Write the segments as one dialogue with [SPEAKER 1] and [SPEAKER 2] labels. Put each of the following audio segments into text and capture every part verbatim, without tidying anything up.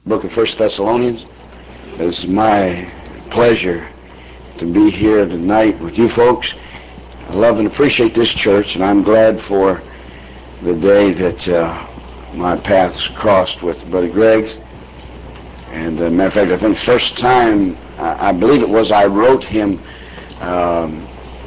[SPEAKER 1] book of First Thessalonians. It's my pleasure to be here tonight with you folks. I love and appreciate this church, and I'm glad for the day that uh, my paths crossed with Brother Greg's. And, uh, matter of fact, I think the first time, I, I believe it was, I wrote him, um,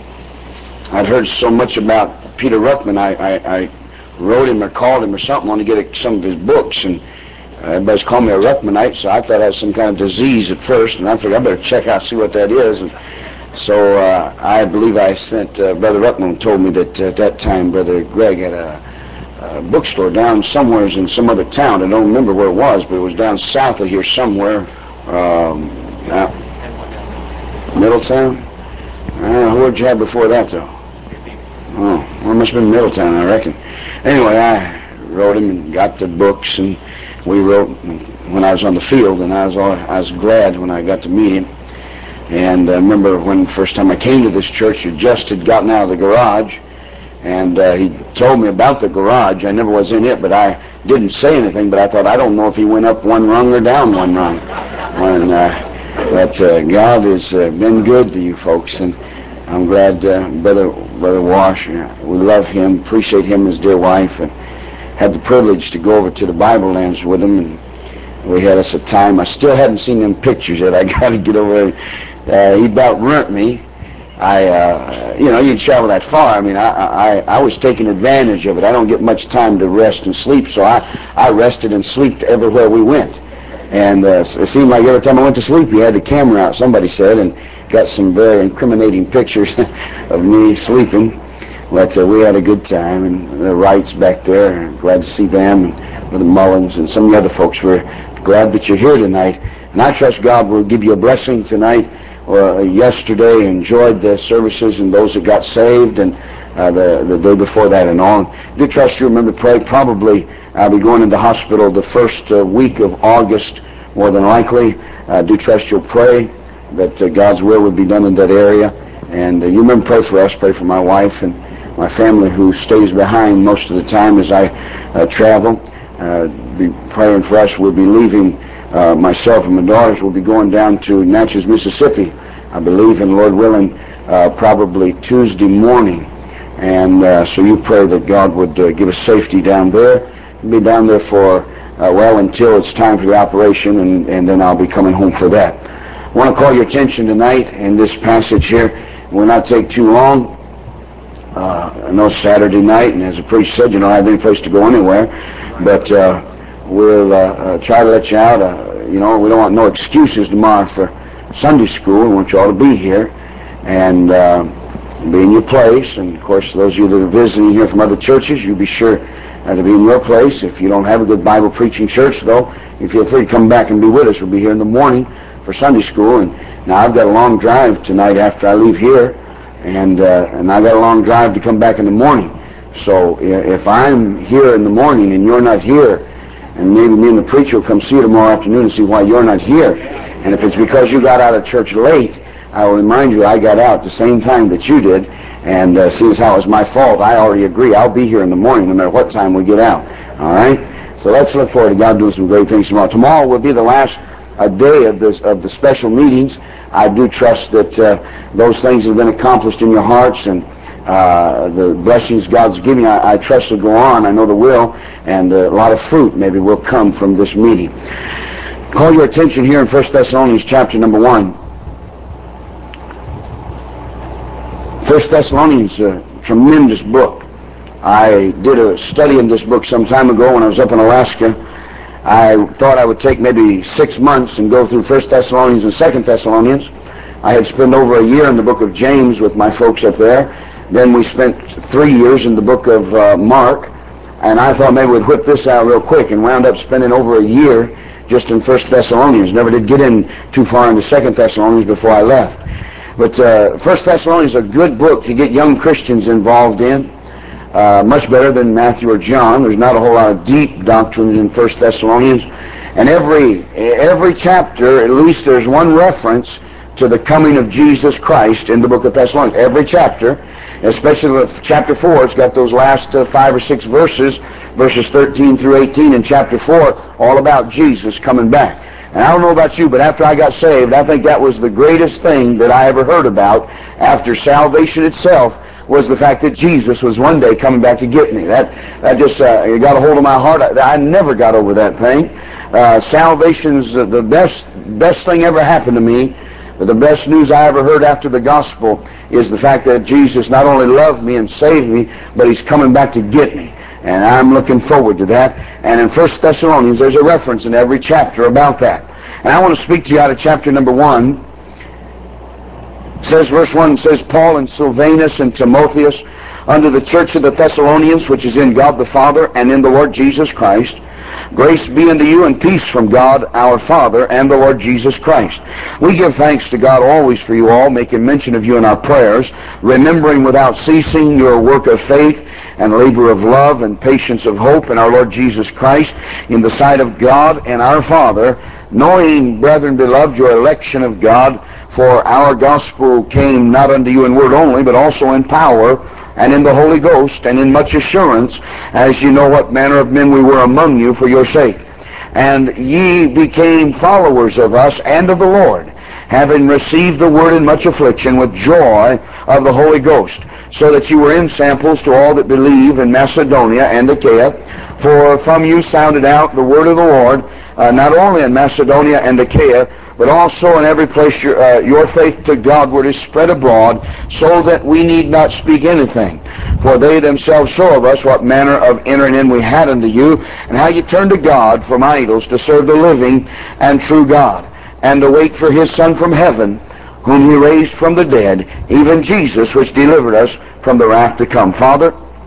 [SPEAKER 1] I'd heard so much about Peter Ruckman, I, I, I wrote him or called him or something, wanted to get some of his books, and uh, everybody's calling me a Ruckmanite, so I thought I had some kind of disease at first, and I figured I better check out, see what that is. And so uh, I believe I sent, uh, Brother Ruckman told me that uh, at that time Brother Greg had a, a bookstore down somewhere in some other town. I don't remember where it was, but it was down south of here somewhere. Um, out Middletown? Uh, where'd you have before that, though? Oh, well, it must have been Middletown, I reckon. Anyway, I wrote him and got the books, and we wrote when I was on the field, and I was all, I was glad when I got to meet him. And I remember when the first time I came to this church, he just had gotten out of the garage, and uh, he told me about the garage. I never was in it, but I didn't say anything, but I thought, I don't know if he went up one rung or down one rung. And, uh, but uh, God has uh, been good to you folks, and I'm glad uh, Brother Brother Wash, uh, we love him, appreciate him and his dear wife, and had the privilege to go over to the Bible Lands with him, and we had us a time. I still haven't seen them pictures yet. I got to get over there. Uh, he about ruined me. I, uh, you know, you travel that far. I mean, I, I, I was taking advantage of it. I don't get much time to rest and sleep, so I, I rested and slept everywhere we went. And uh, it seemed like every time I went to sleep, he had the camera out, somebody said, and got some very incriminating pictures of me sleeping. But uh, we had a good time, and the Wrights back there, glad to see them, and Brother Mullins, and some of the other folks. We're glad that you're here tonight. And I trust God will give you a blessing tonight. Uh, yesterday, enjoyed the services and those that got saved, and uh, the, the day before that and on. I do trust you remember to pray. Probably I'll be going into the hospital the first uh, week of August, more than likely. I uh, do trust you'll pray that uh, God's will would be done in that area. And uh, you remember pray for us, pray for my wife and my family who stays behind most of the time as I uh, travel. Uh, be praying for us. We'll be leaving. Uh, myself and my daughters will be going down to Natchez, Mississippi, I believe, and Lord willing, uh, probably Tuesday morning. And uh, so you pray that God would uh, give us safety down there. We'll be down there for, uh, well, until it's time for the operation, and, and then I'll be coming home for that. I want to call your attention tonight in this passage here. It will not take too long. Uh, I know it's Saturday night, and as the priest said, you don't have any place to go anywhere, but uh, we'll uh, uh, try to let you out. Uh, you know, we don't want no excuses tomorrow for Sunday school. We want you all to be here and uh, be in your place. And, of course, those of you that are visiting here from other churches, you be sure uh, to be in your place. If you don't have a good Bible preaching church, though, you feel free to come back and be with us. We'll be here in the morning for Sunday school. And now I've got a long drive tonight after I leave here, and uh, and I got a long drive to come back in the morning. So if I'm here in the morning and you're not here, and maybe me and the preacher will come see you tomorrow afternoon and see why you're not here. And if it's because you got out of church late, I will remind you I got out the same time that you did. And uh, see as how it's my fault, I already agree. I'll be here in the morning no matter what time we get out. All right? So let's look forward to God doing some great things tomorrow. Tomorrow will be the last uh, day of, this, of the special meetings. I do trust that uh, those things have been accomplished in your hearts, and uh, the blessings God's giving, I, I trust will go on. I know they will. And uh, a lot of fruit maybe will come from this meeting. Call your attention here in First Thessalonians chapter number one. First Thessalonians, a tremendous book. I did a study in this book some time ago when I was up in Alaska. I thought I would take maybe six months and go through First Thessalonians and Second Thessalonians. I had spent over a year in the book of James with my folks up there. Then we spent three years in the book of uh, Mark. And I thought maybe we'd whip this out real quick, and wound up spending over a year just in First Thessalonians. Never did get in too far into Second Thessalonians before I left. But uh, First Thessalonians is a good book to get young Christians involved in. Uh, much better than Matthew or John. There's not a whole lot of deep doctrine in First Thessalonians. And every every chapter, at least there's one reference to the coming of Jesus Christ in the book of Thessalonians. Every chapter, especially chapter four, it's got those last uh, five or six verses, verses thirteen through eighteen in chapter four, all about Jesus coming back. And I don't know about you, but after I got saved, I think that was the greatest thing that I ever heard about after salvation itself, was the fact that Jesus was one day coming back to get me. That that just uh, got a hold of my heart. I, I never got over that thing. Uh, salvation's uh, the best best thing ever happened to me. But the best news I ever heard after the gospel is the fact that Jesus not only loved me and saved me, but he's coming back to get me. And I'm looking forward to that. And in First Thessalonians, there's a reference in every chapter about that. And I want to speak to you out of chapter number one. It says, verse one, it says, Paul and Silvanus and Timotheus, unto the church of the Thessalonians, which is in God the Father and in the Lord Jesus Christ, grace be unto you and peace from God our Father and the Lord Jesus Christ. We give thanks to God always for you all, making mention of you in our prayers, remembering without ceasing your work of faith and labor of love and patience of hope in our Lord Jesus Christ, in the sight of God and our Father, knowing, brethren beloved, your election of God, for our gospel came not unto you in word only, but also in power, and in the Holy Ghost, and in much assurance, as ye know what manner of men we were among you for your sake. And ye became followers of us and of the Lord, having received the word in much affliction with joy of the Holy Ghost, so that you were ensamples to all that believe in Macedonia and Achaia. For from you sounded out the word of the Lord, uh, not only in Macedonia and Achaia, but also in every place your, uh, your faith to Godward is spread abroad, so that we need not speak anything. For they themselves show of us what manner of entering in we had unto you, and how you turned to God from idols to serve the living and true God, and to wait for his Son from heaven, whom he raised from the dead, even Jesus, which delivered us from the wrath to come. Father,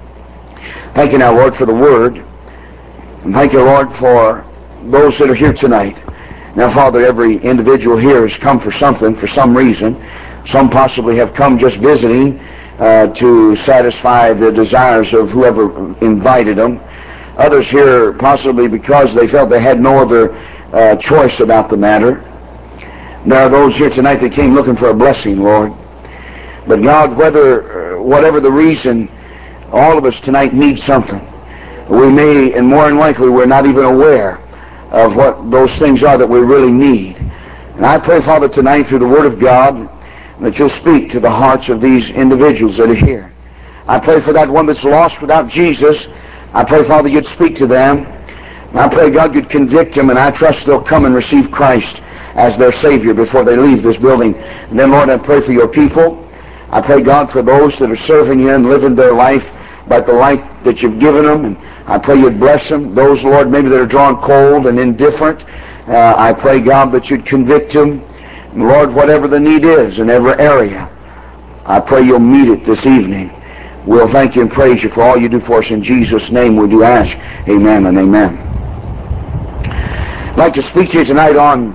[SPEAKER 1] thank you now, Lord, for the word. And thank you, Lord, for those that are here tonight. Now, Father, every individual here has come for something, for some reason. Some possibly have come just visiting uh, to satisfy the desires of whoever invited them. Others here possibly because they felt they had no other uh, choice about the matter. There are those here tonight that came looking for a blessing, Lord. But God, whether, whatever the reason, all of us tonight need something. We may, and more than likely, we're not even aware of what those things are that we really need. And I pray, Father, tonight through the Word of God, that you'll speak to the hearts of these individuals that are here. I pray for that one that's lost without Jesus. I pray, Father, you'd speak to them. And I pray, God, you'd convict them, and I trust they'll come and receive Christ as their Savior before they leave this building. And then, Lord, I pray for your people. I pray, God, for those that are serving you and living their life by the light that you've given them. And I pray you'd bless them. Those, Lord, maybe that are drawn cold and indifferent, uh, I pray, God, that you'd convict them. And Lord, whatever the need is in every area, I pray you'll meet it this evening. We'll thank you and praise you for all you do for us. In Jesus' name we do ask. Amen and amen. I'd like to speak to you tonight on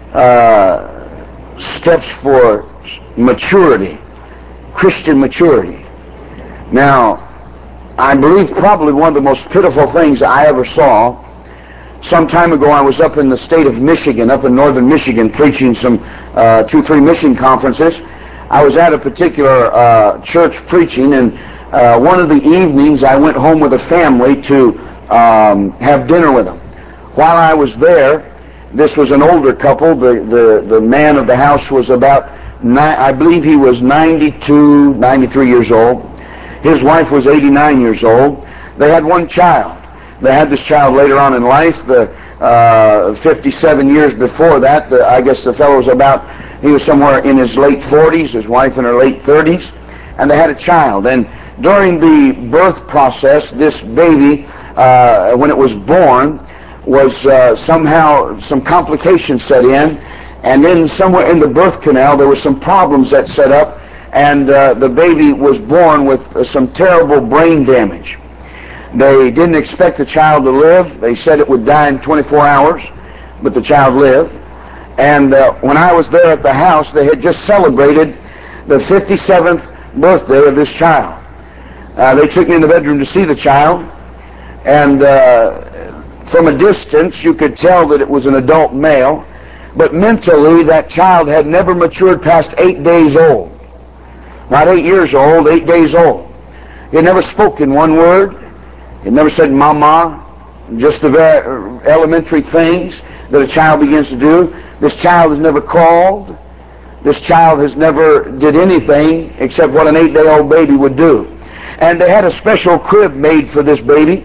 [SPEAKER 1] uh, steps for maturity, Christian maturity. Now, I believe probably one of the most pitiful things I ever saw. Some time ago, I was up in the state of Michigan, up in northern Michigan, preaching some uh, two, three mission conferences. I was at a particular uh, church preaching, and uh, one of the evenings, I went home with a family to um, have dinner with them. While I was there, this was an older couple. The, the, the man of the house was about, ni- I believe he was ninety-two, ninety-three years old. His wife was eighty-nine years old. They had one child. They had this child later on in life. The uh, fifty-seven years before that, the, I guess the fellow was about, he was somewhere in his late forties, his wife in her late thirties, and they had a child. And during the birth process, this baby, uh, when it was born, was uh, somehow some complications set in, and then somewhere in the birth canal there were some problems that set up, and uh, the baby was born with uh, some terrible brain damage. They didn't expect the child to live. They said it would die in twenty-four hours, but the child lived. And uh, when I was there at the house, they had just celebrated the fifty-seventh birthday of this child. Uh, they took me in the bedroom to see the child, and uh, from a distance you could tell that it was an adult male, but mentally that child had never matured past eight days old. Not eight years old, eight days old. He had never spoken one word. He had never said mama, just the very elementary things that a child begins to do. This child has never crawled. This child has never did anything except what an eight-day-old baby would do. And they had a special crib made for this baby.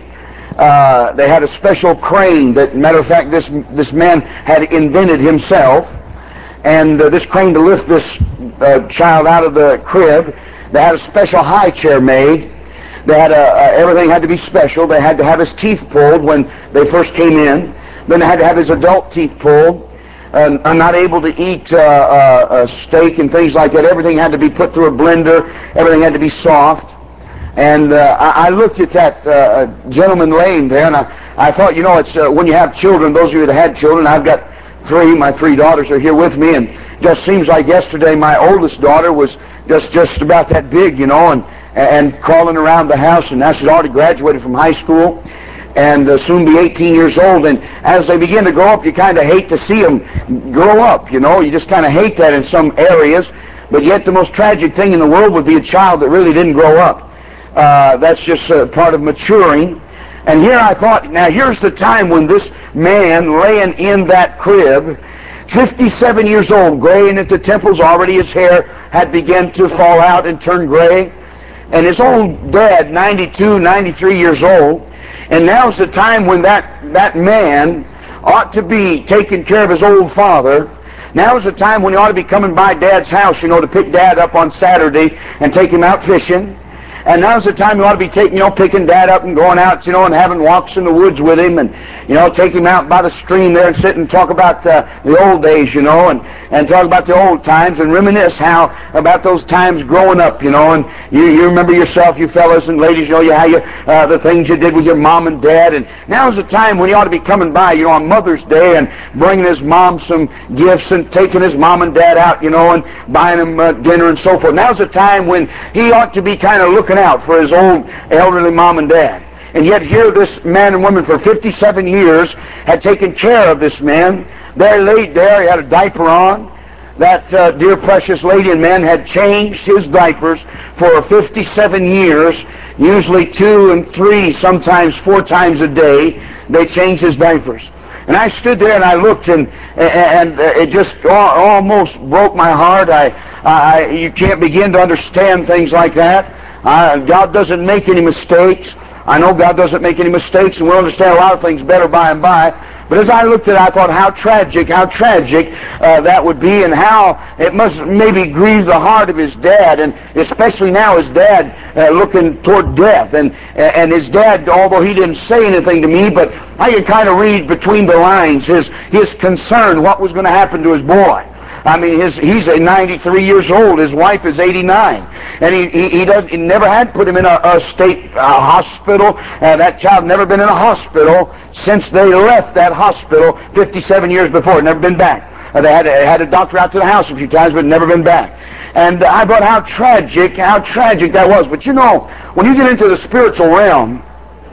[SPEAKER 1] Uh, they had a special crane that, matter of fact, this this man had invented himself. And uh, this crane to lift this uh, child out of the crib. They had a special high chair made. They had a, uh, everything had to be special. They had to have his teeth pulled when they first came in. Then they had to have his adult teeth pulled. Uh, I'm not able to eat uh, uh, uh, steak and things like that. Everything had to be put through a blender. Everything had to be soft. And uh, I, I looked at that uh, gentleman laying there, and I, I thought, you know, it's uh, when you have children, those of you that had children, I've got three. My three daughters are here with me, and just seems like yesterday my oldest daughter was just, just about that big, you know, and, and crawling around the house, and now she's already graduated from high school. And uh, soon be eighteen years old. And as they begin to grow up, you kind of hate to see them grow up, you know. You just kind of hate that in some areas. But yet the most tragic thing in the world would be a child that really didn't grow up. Uh, that's just uh, part of maturing. And here I thought, now here's the time when this man laying in that crib, fifty-seven years old, graying at the temples, already his hair had begun to fall out and turn gray. And his old dad, ninety-two, ninety-three years old. And now's the time when that, that man ought to be taking care of his old father. Now's the time when he ought to be coming by Dad's house, you know, to pick Dad up on Saturday and take him out fishing. And now's the time you ought to be taking, you know, picking Dad up and going out, you know, and having walks in the woods with him, and, you know, take him out by the stream there and sit and talk about uh, the old days, you know, and, and talk about the old times and reminisce how about those times growing up, you know, and you, you remember yourself, you fellas and ladies, you know, you, how you, uh, the things you did with your mom and dad. And now's the time when he ought to be coming by, you know, on Mother's Day and bringing his mom some gifts and taking his mom and dad out, you know, and buying them uh, dinner and so forth. Now's the time when he ought to be kind of looking out for his old elderly mom and dad. And yet here this man and woman for fifty-seven years had taken care of this man. There laid there, he had a diaper on. That uh, dear precious lady and man had changed his diapers for fifty-seven years, usually two and three, sometimes four times a day. They changed his diapers. And I stood there and I looked, and and it just almost broke my heart. I, I you can't begin to understand things like that. Uh, God doesn't make any mistakes. I know God doesn't make any mistakes, and we'll understand a lot of things better by and by. But as I looked at it, I thought how tragic, how tragic uh, that would be, and how it must maybe grieve the heart of his dad, and especially now his dad uh, looking toward death. And, and his dad, although he didn't say anything to me, but I could kind of read between the lines his, his concern, what was going to happen to his boy. I mean, his, he's ninety-three years old. His wife is eighty-nine. And he, he, he, does, he never had put him in a, a state uh, hospital. Uh, that child never been in a hospital since they left that hospital fifty-seven years before. Never been back. Uh, they had, had a doctor out to the house a few times, but never been back. And I thought how tragic, how tragic that was. But you know, when you get into the spiritual realm,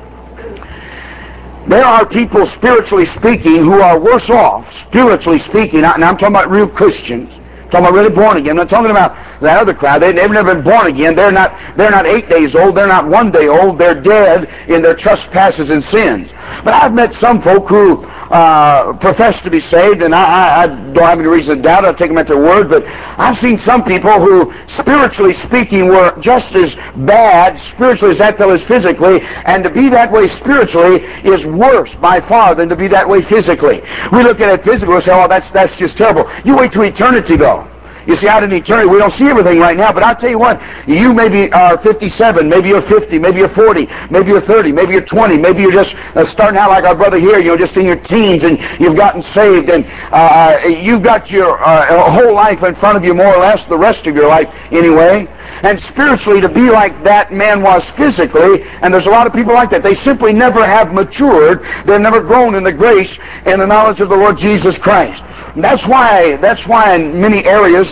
[SPEAKER 1] there are people, spiritually speaking, who are worse off, spiritually speaking. And I'm talking about real Christians. I'm talking about really born again. I'm not talking about that other crowd. They, they've never been born again. They're not, they're not eight days old. They're not one day old. They're dead in their trespasses and sins. But I've met some folk who uh, profess to be saved, and I, I, I don't have any reason to doubt it. I'll take them at their word. But I've seen some people who, spiritually speaking, were just as bad spiritually as that fellow is physically. And to be that way spiritually is worse by far than to be that way physically. We look at it physically and say, oh, that's, that's just terrible. You wait till eternity go. You see, out in eternity, we don't see everything right now, but I'll tell you what, you maybe are fifty-seven, maybe you're fifty, maybe you're forty, maybe you're thirty, maybe you're twenty, maybe you're just uh, starting out like our brother here, you know, just in your teens, and you've gotten saved, and uh, you've got your uh, whole life in front of you, more or less, the rest of your life anyway. And spiritually, to be like that man was physically, and there's a lot of people like that, they simply never have matured. They've never grown in the grace and the knowledge of the Lord Jesus Christ. And that's why, that's why in many areas, and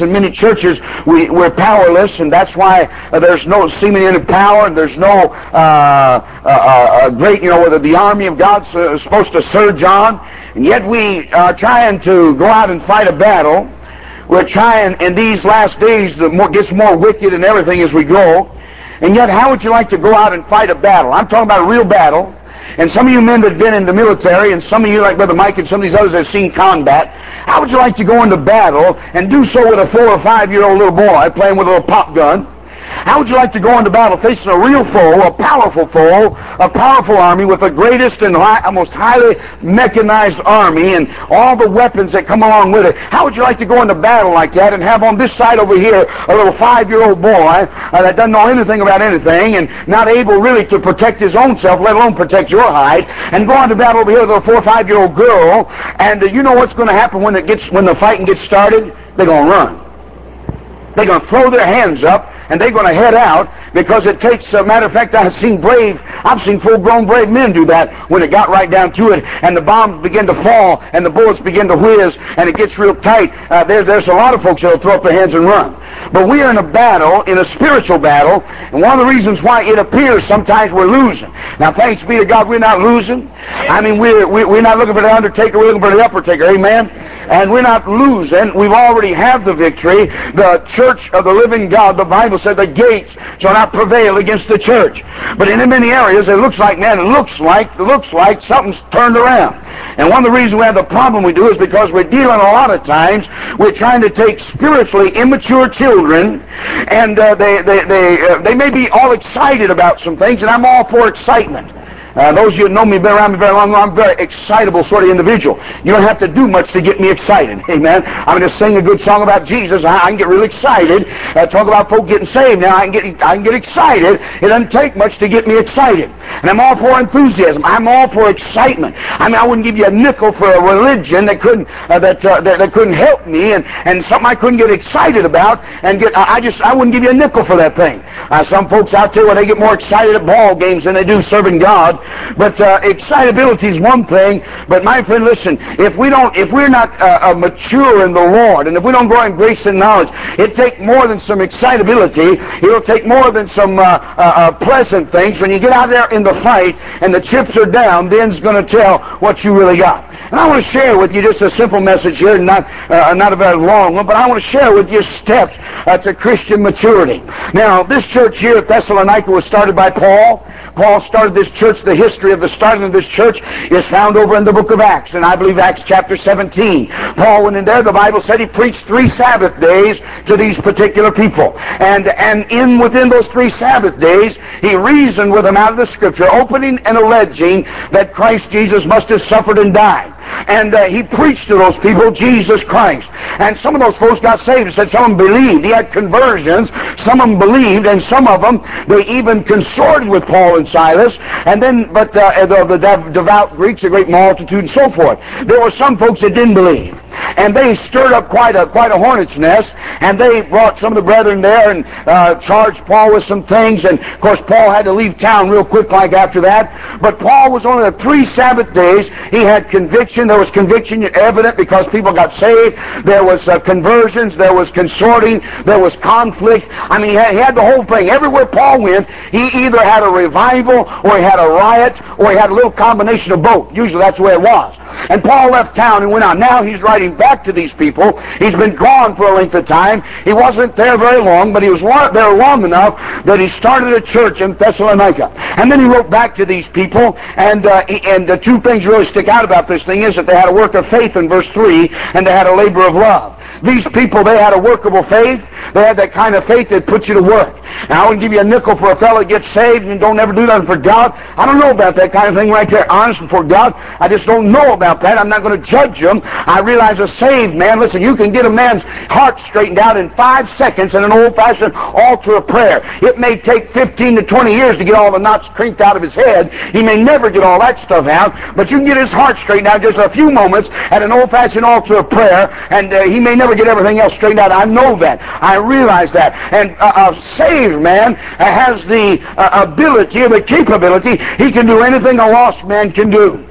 [SPEAKER 1] in many churches we, we're powerless, and that's why uh, there's no seeming any power, and there's no uh, uh, uh, great, you know, whether the army of God's uh, supposed to surge on, and yet we are trying to go out and fight a battle. We're trying in these last days, the more gets more wicked and everything as we go. And yet, how would you like to go out and fight a battle? I'm talking about a real battle. And some of you men that have been in the military, and some of you like Brother Mike and some of these others that have seen combat, how would you like to go into battle and do so with a four or five year old little boy playing with a little pop gun? How would you like to go into battle facing a real foe, a powerful foe, a powerful army with the greatest and hi- most highly mechanized army and all the weapons that come along with it? How would you like to go into battle like that and have on this side over here a little five-year-old boy uh, that doesn't know anything about anything and not able really to protect his own self, let alone protect your hide, and go into battle over here with a four or five-year-old girl, and uh, you know what's going to happen when it gets when the fighting gets started? They're going to run. They're going to throw their hands up, and they're going to head out, because it takes, a matter of fact, I've seen brave, I've seen full-grown brave men do that when it got right down to it, and the bombs begin to fall, and the bullets begin to whiz, and it gets real tight. Uh, there, there's a lot of folks that will throw up their hands and run. But we are in a battle, in a spiritual battle, and one of the reasons why it appears sometimes we're losing. Now, thanks be to God, we're not losing. I mean, we're, we're not looking for the undertaker, we're looking for the upper taker, amen? And we're not losing. We've already have the victory. The church of the living God, the Bible said, the gates shall not prevail against the church. But in many areas, it looks like, man, it looks like, it looks like something's turned around. And one of the reasons we have the problem we do is because we're dealing a lot of times, we're trying to take spiritually immature children, and uh, they, they, they, uh, they may be all excited about some things, and I'm all for excitement. Uh, those of you that know me, been around me very long, I'm a very excitable sort of individual. You don't have to do much to get me excited. Amen. I'm going to sing a good song about Jesus. I, I can get really excited. Uh, talk about folk getting saved. Now I can get I can get excited. It doesn't take much to get me excited. And I'm all for enthusiasm. I'm all for excitement. I mean, I wouldn't give you a nickel for a religion that couldn't uh, that, uh, that that couldn't help me, and and something I couldn't get excited about, and get I just I wouldn't give you a nickel for that thing. Uh, some folks out there, where they get more excited at ball games than they do serving God. But uh, excitability is one thing. But my friend, listen, if we don't, if we're not uh, uh, mature in the Lord, and if we don't grow in grace and knowledge, it takes more than some excitability. It'll take more than some uh, uh, uh, pleasant things. When you get out there in the fight and the chips are down, then's going to tell what you really got. And I want to share with you just a simple message here, not uh, not a very long one, but I want to share with you steps uh, to Christian maturity. Now, this church here at Thessalonica was started by Paul. Paul started this church. The history of the starting of this church is found over in the book of Acts, and I believe Acts chapter seventeen. Paul went in there. The Bible said he preached three Sabbath days to these particular people. And, and in within those three Sabbath days, he reasoned with them out of the Scripture, opening and alleging that Christ Jesus must have suffered and died. And uh, he preached to those people Jesus Christ. And some of those folks got saved. He said some of them believed. He had conversions. Some of them believed, and some of them, they even consorted with Paul and Silas. And then, but uh, the, the devout Greeks, a great multitude, and so forth. There were some folks that didn't believe. And they stirred up quite a quite a hornet's nest, and they brought some of the brethren there and uh, charged Paul with some things. And of course, Paul had to leave town real quick like after that. But Paul was on the three Sabbath days. He had conviction. There was conviction evident because people got saved. There was uh, conversions. There was consorting. There was conflict. I mean, he had, he had the whole thing. Everywhere Paul went, he either had a revival, or he had a riot, or he had a little combination of both. Usually that's the way it was. And Paul left town and went on. Now he's writing back to these people. He's been gone for a length of time. He wasn't there very long, but he was there long enough that he started a church in Thessalonica. And then he wrote back to these people, and uh, he, and the two things really stick out about this thing is that they had a work of faith in verse three, and they had a labor of love. These people, they had a workable faith. They had that kind of faith that puts you to work. Now, I wouldn't give you a nickel for a fellow that gets saved and don't ever do nothing for God. I don't know about that kind of thing right there. Honest before God, I just don't know about that. I'm not going to judge them. I realize a saved man, listen, you can get a man's heart straightened out in five seconds in an old-fashioned altar of prayer. It may take fifteen to twenty years to get all the knots crinked out of his head. He may never get all that stuff out, but you can get his heart straightened out just a few moments at an old-fashioned altar of prayer, and uh, he may never get everything else straightened out. I know that. I realize that. And uh, a saved man has the uh, ability or the capability. He can do anything a lost man can do.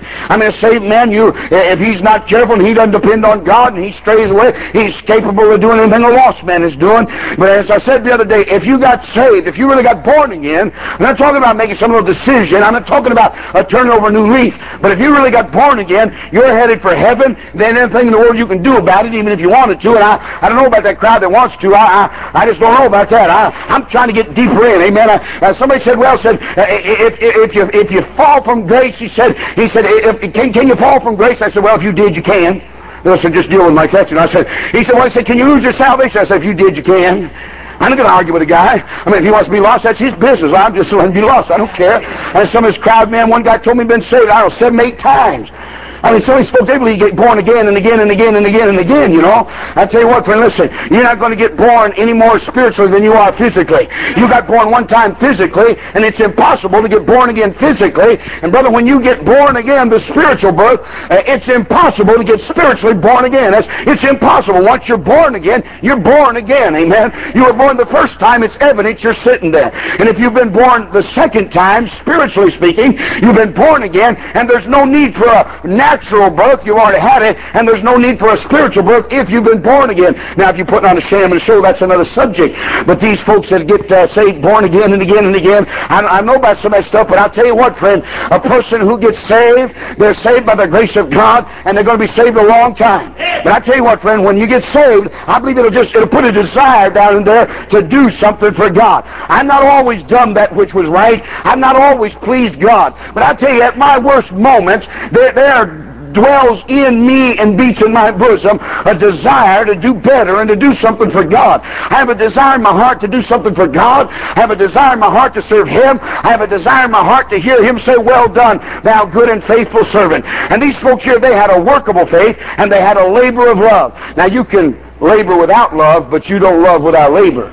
[SPEAKER 1] I mean, a saved man, you, if he's not careful and he doesn't depend on God and he strays away, he's capable of doing anything a lost man is doing. But as I said the other day, if you got saved, if you really got born again, I'm not talking about making some little decision. I'm not talking about a turning over a new leaf. But if you really got born again, you're headed for heaven. Then anything in the world you can do about it, even if you wanted to. And I, I don't know about that crowd that wants to. I, I, I just don't know about that. I, I'm trying to get deeper in. Amen. I, uh, somebody said, well, said uh, if, if if you if you fall from grace, he said, he said, if, can can you fall from grace? I said, well, if you did, you can. I said, just deal with my catching. I said, he said, well, he said, can you lose your salvation? I said, if you did, you can. I'm not going to argue with a guy. I mean, if he wants to be lost, that's his business. I'm just letting him be lost. I don't care. And some of his crowd, man, one guy told me he'd been saved, I don't know, seven, eight times. I mean, some of these folks, they believe you get born again and again and again and again and again, you know. I tell you what, friend, listen, you're not going to get born any more spiritually than you are physically. You got born one time physically, and it's impossible to get born again physically. And brother, when you get born again, the spiritual birth, uh, it's impossible to get spiritually born again. That's, it's impossible. Once you're born again, you're born again, amen. You were born the first time, it's evident you're sitting there. And if you've been born the second time, spiritually speaking, you've been born again, and there's no need for a natural birth, you've already had it, and there's no need for a spiritual birth if you've been born again. Now, if you're putting on a sham and a show, that's another subject. But these folks that get uh, saved, born again and again and again, I, I know about some of that stuff, but I'll tell you what, friend, a person who gets saved, they're saved by the grace of God, and they're going to be saved a long time. But I tell you what, friend, when you get saved, I believe it'll just it'll put a desire down in there to do something for God. I've not always done that which was right. I've not always pleased God. But I tell you, at my worst moments, there, there dwells in me and beats in my bosom a desire to do better and to do something for God. I have a desire in my heart to do something for God. I have a desire in my heart to serve Him. I have a desire in my heart to hear Him say, well done, thou good and faithful servant. And these folks here, they had a workable faith and they had a labor of love. Now you can labor without love, but you don't love without labor.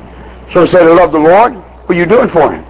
[SPEAKER 1] So they say they love the Lord. What are you doing for Him?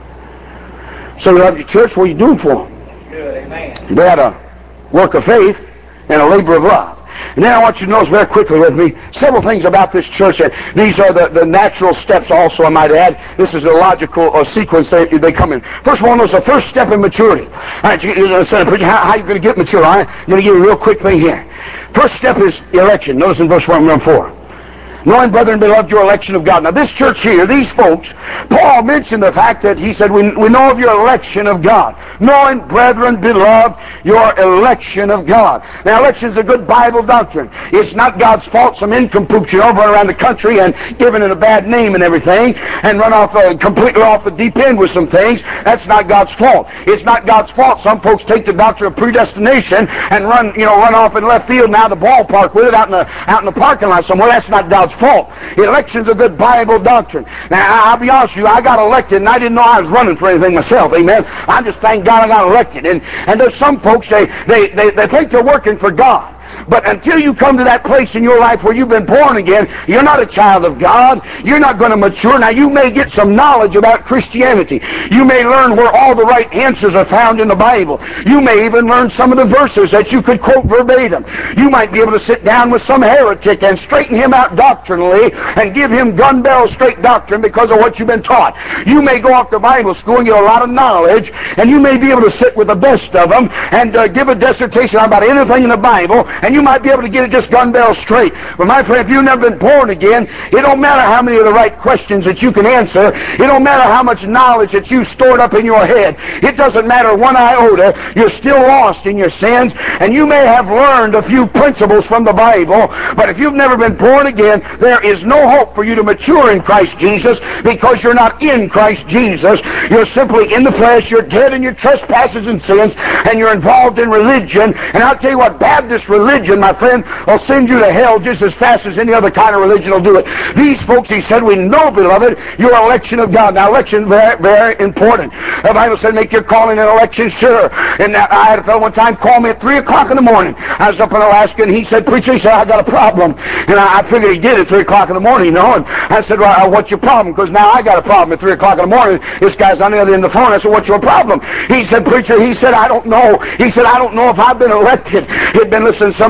[SPEAKER 1] So they love your church. What are you doing for Him? Good, amen. They had a work of faith and a labor of love. And then I want you to notice very quickly with me several things about this church. And these are the, the natural steps also, I might add. This is a logical uh, sequence they, they come in. First of all, notice the first step in maturity. All right, you, you know, how, how are you going to get mature? All right, I'm going to give you a real quick thing here. First step is election. Notice in verse four. Knowing, brethren, beloved, your election of God. Now, this church here, these folks, Paul mentioned the fact that he said, we, we know of your election of God. Knowing, brethren, beloved, your election of God. Now, election is a good Bible doctrine. It's not God's fault some incomploops you over around the country and giving it a bad name and everything and run off uh, completely off the deep end with some things. That's not God's fault. It's not God's fault some folks take the doctrine of predestination and run, you know, run off in left field and out of the ballpark with it out in the, out in the parking lot somewhere. That's not God's fault. Election's a good Bible doctrine. Now, I'll be honest with you, I got elected and I didn't know I was running for anything myself. Amen. I just thank God I got elected. And and there's some folks, they, they, they, they think they're working for God. But until you come to that place in your life where you've been born again, you're not a child of God. You're not going to mature. Now, you may get some knowledge about Christianity. You may learn where all the right answers are found in the Bible. You may even learn some of the verses that you could quote verbatim. You might be able to sit down with some heretic and straighten him out doctrinally and give him gun barrel straight doctrine because of what you've been taught. You may go off to Bible school and get a lot of knowledge, and you may be able to sit with the best of them and uh, give a dissertation about anything in the Bible, and you might be able to get it just gun barrel straight. But my friend, if you've never been born again, it don't matter how many of the right questions that you can answer. It don't matter how much knowledge that you've stored up in your head. It doesn't matter one iota. You're still lost in your sins, and you may have learned a few principles from the Bible, but if you've never been born again, there is no hope for you to mature in Christ Jesus because you're not in Christ Jesus. You're simply in the flesh. You're dead in your trespasses and sins, and you're involved in religion. And I'll tell you what, Baptist religion, my friend, will send you to hell just as fast as any other kind of religion will do it. These folks, he said, we know, beloved, your election of God. Now, election, very, very important. The Bible said, make your calling and election sure. And I had a fellow one time call me at three o'clock in the morning. I was up in Alaska, and he said, preacher, he said, I got a problem. And I, I figured he did at three o'clock in the morning, you know. And I said, well, what's your problem? Because now I got a problem at three o'clock in the morning. This guy's on the other end of the phone. I said, what's your problem? He said, preacher, he said, I don't know. He said, I don't know if I've been elected. He'd been listening to some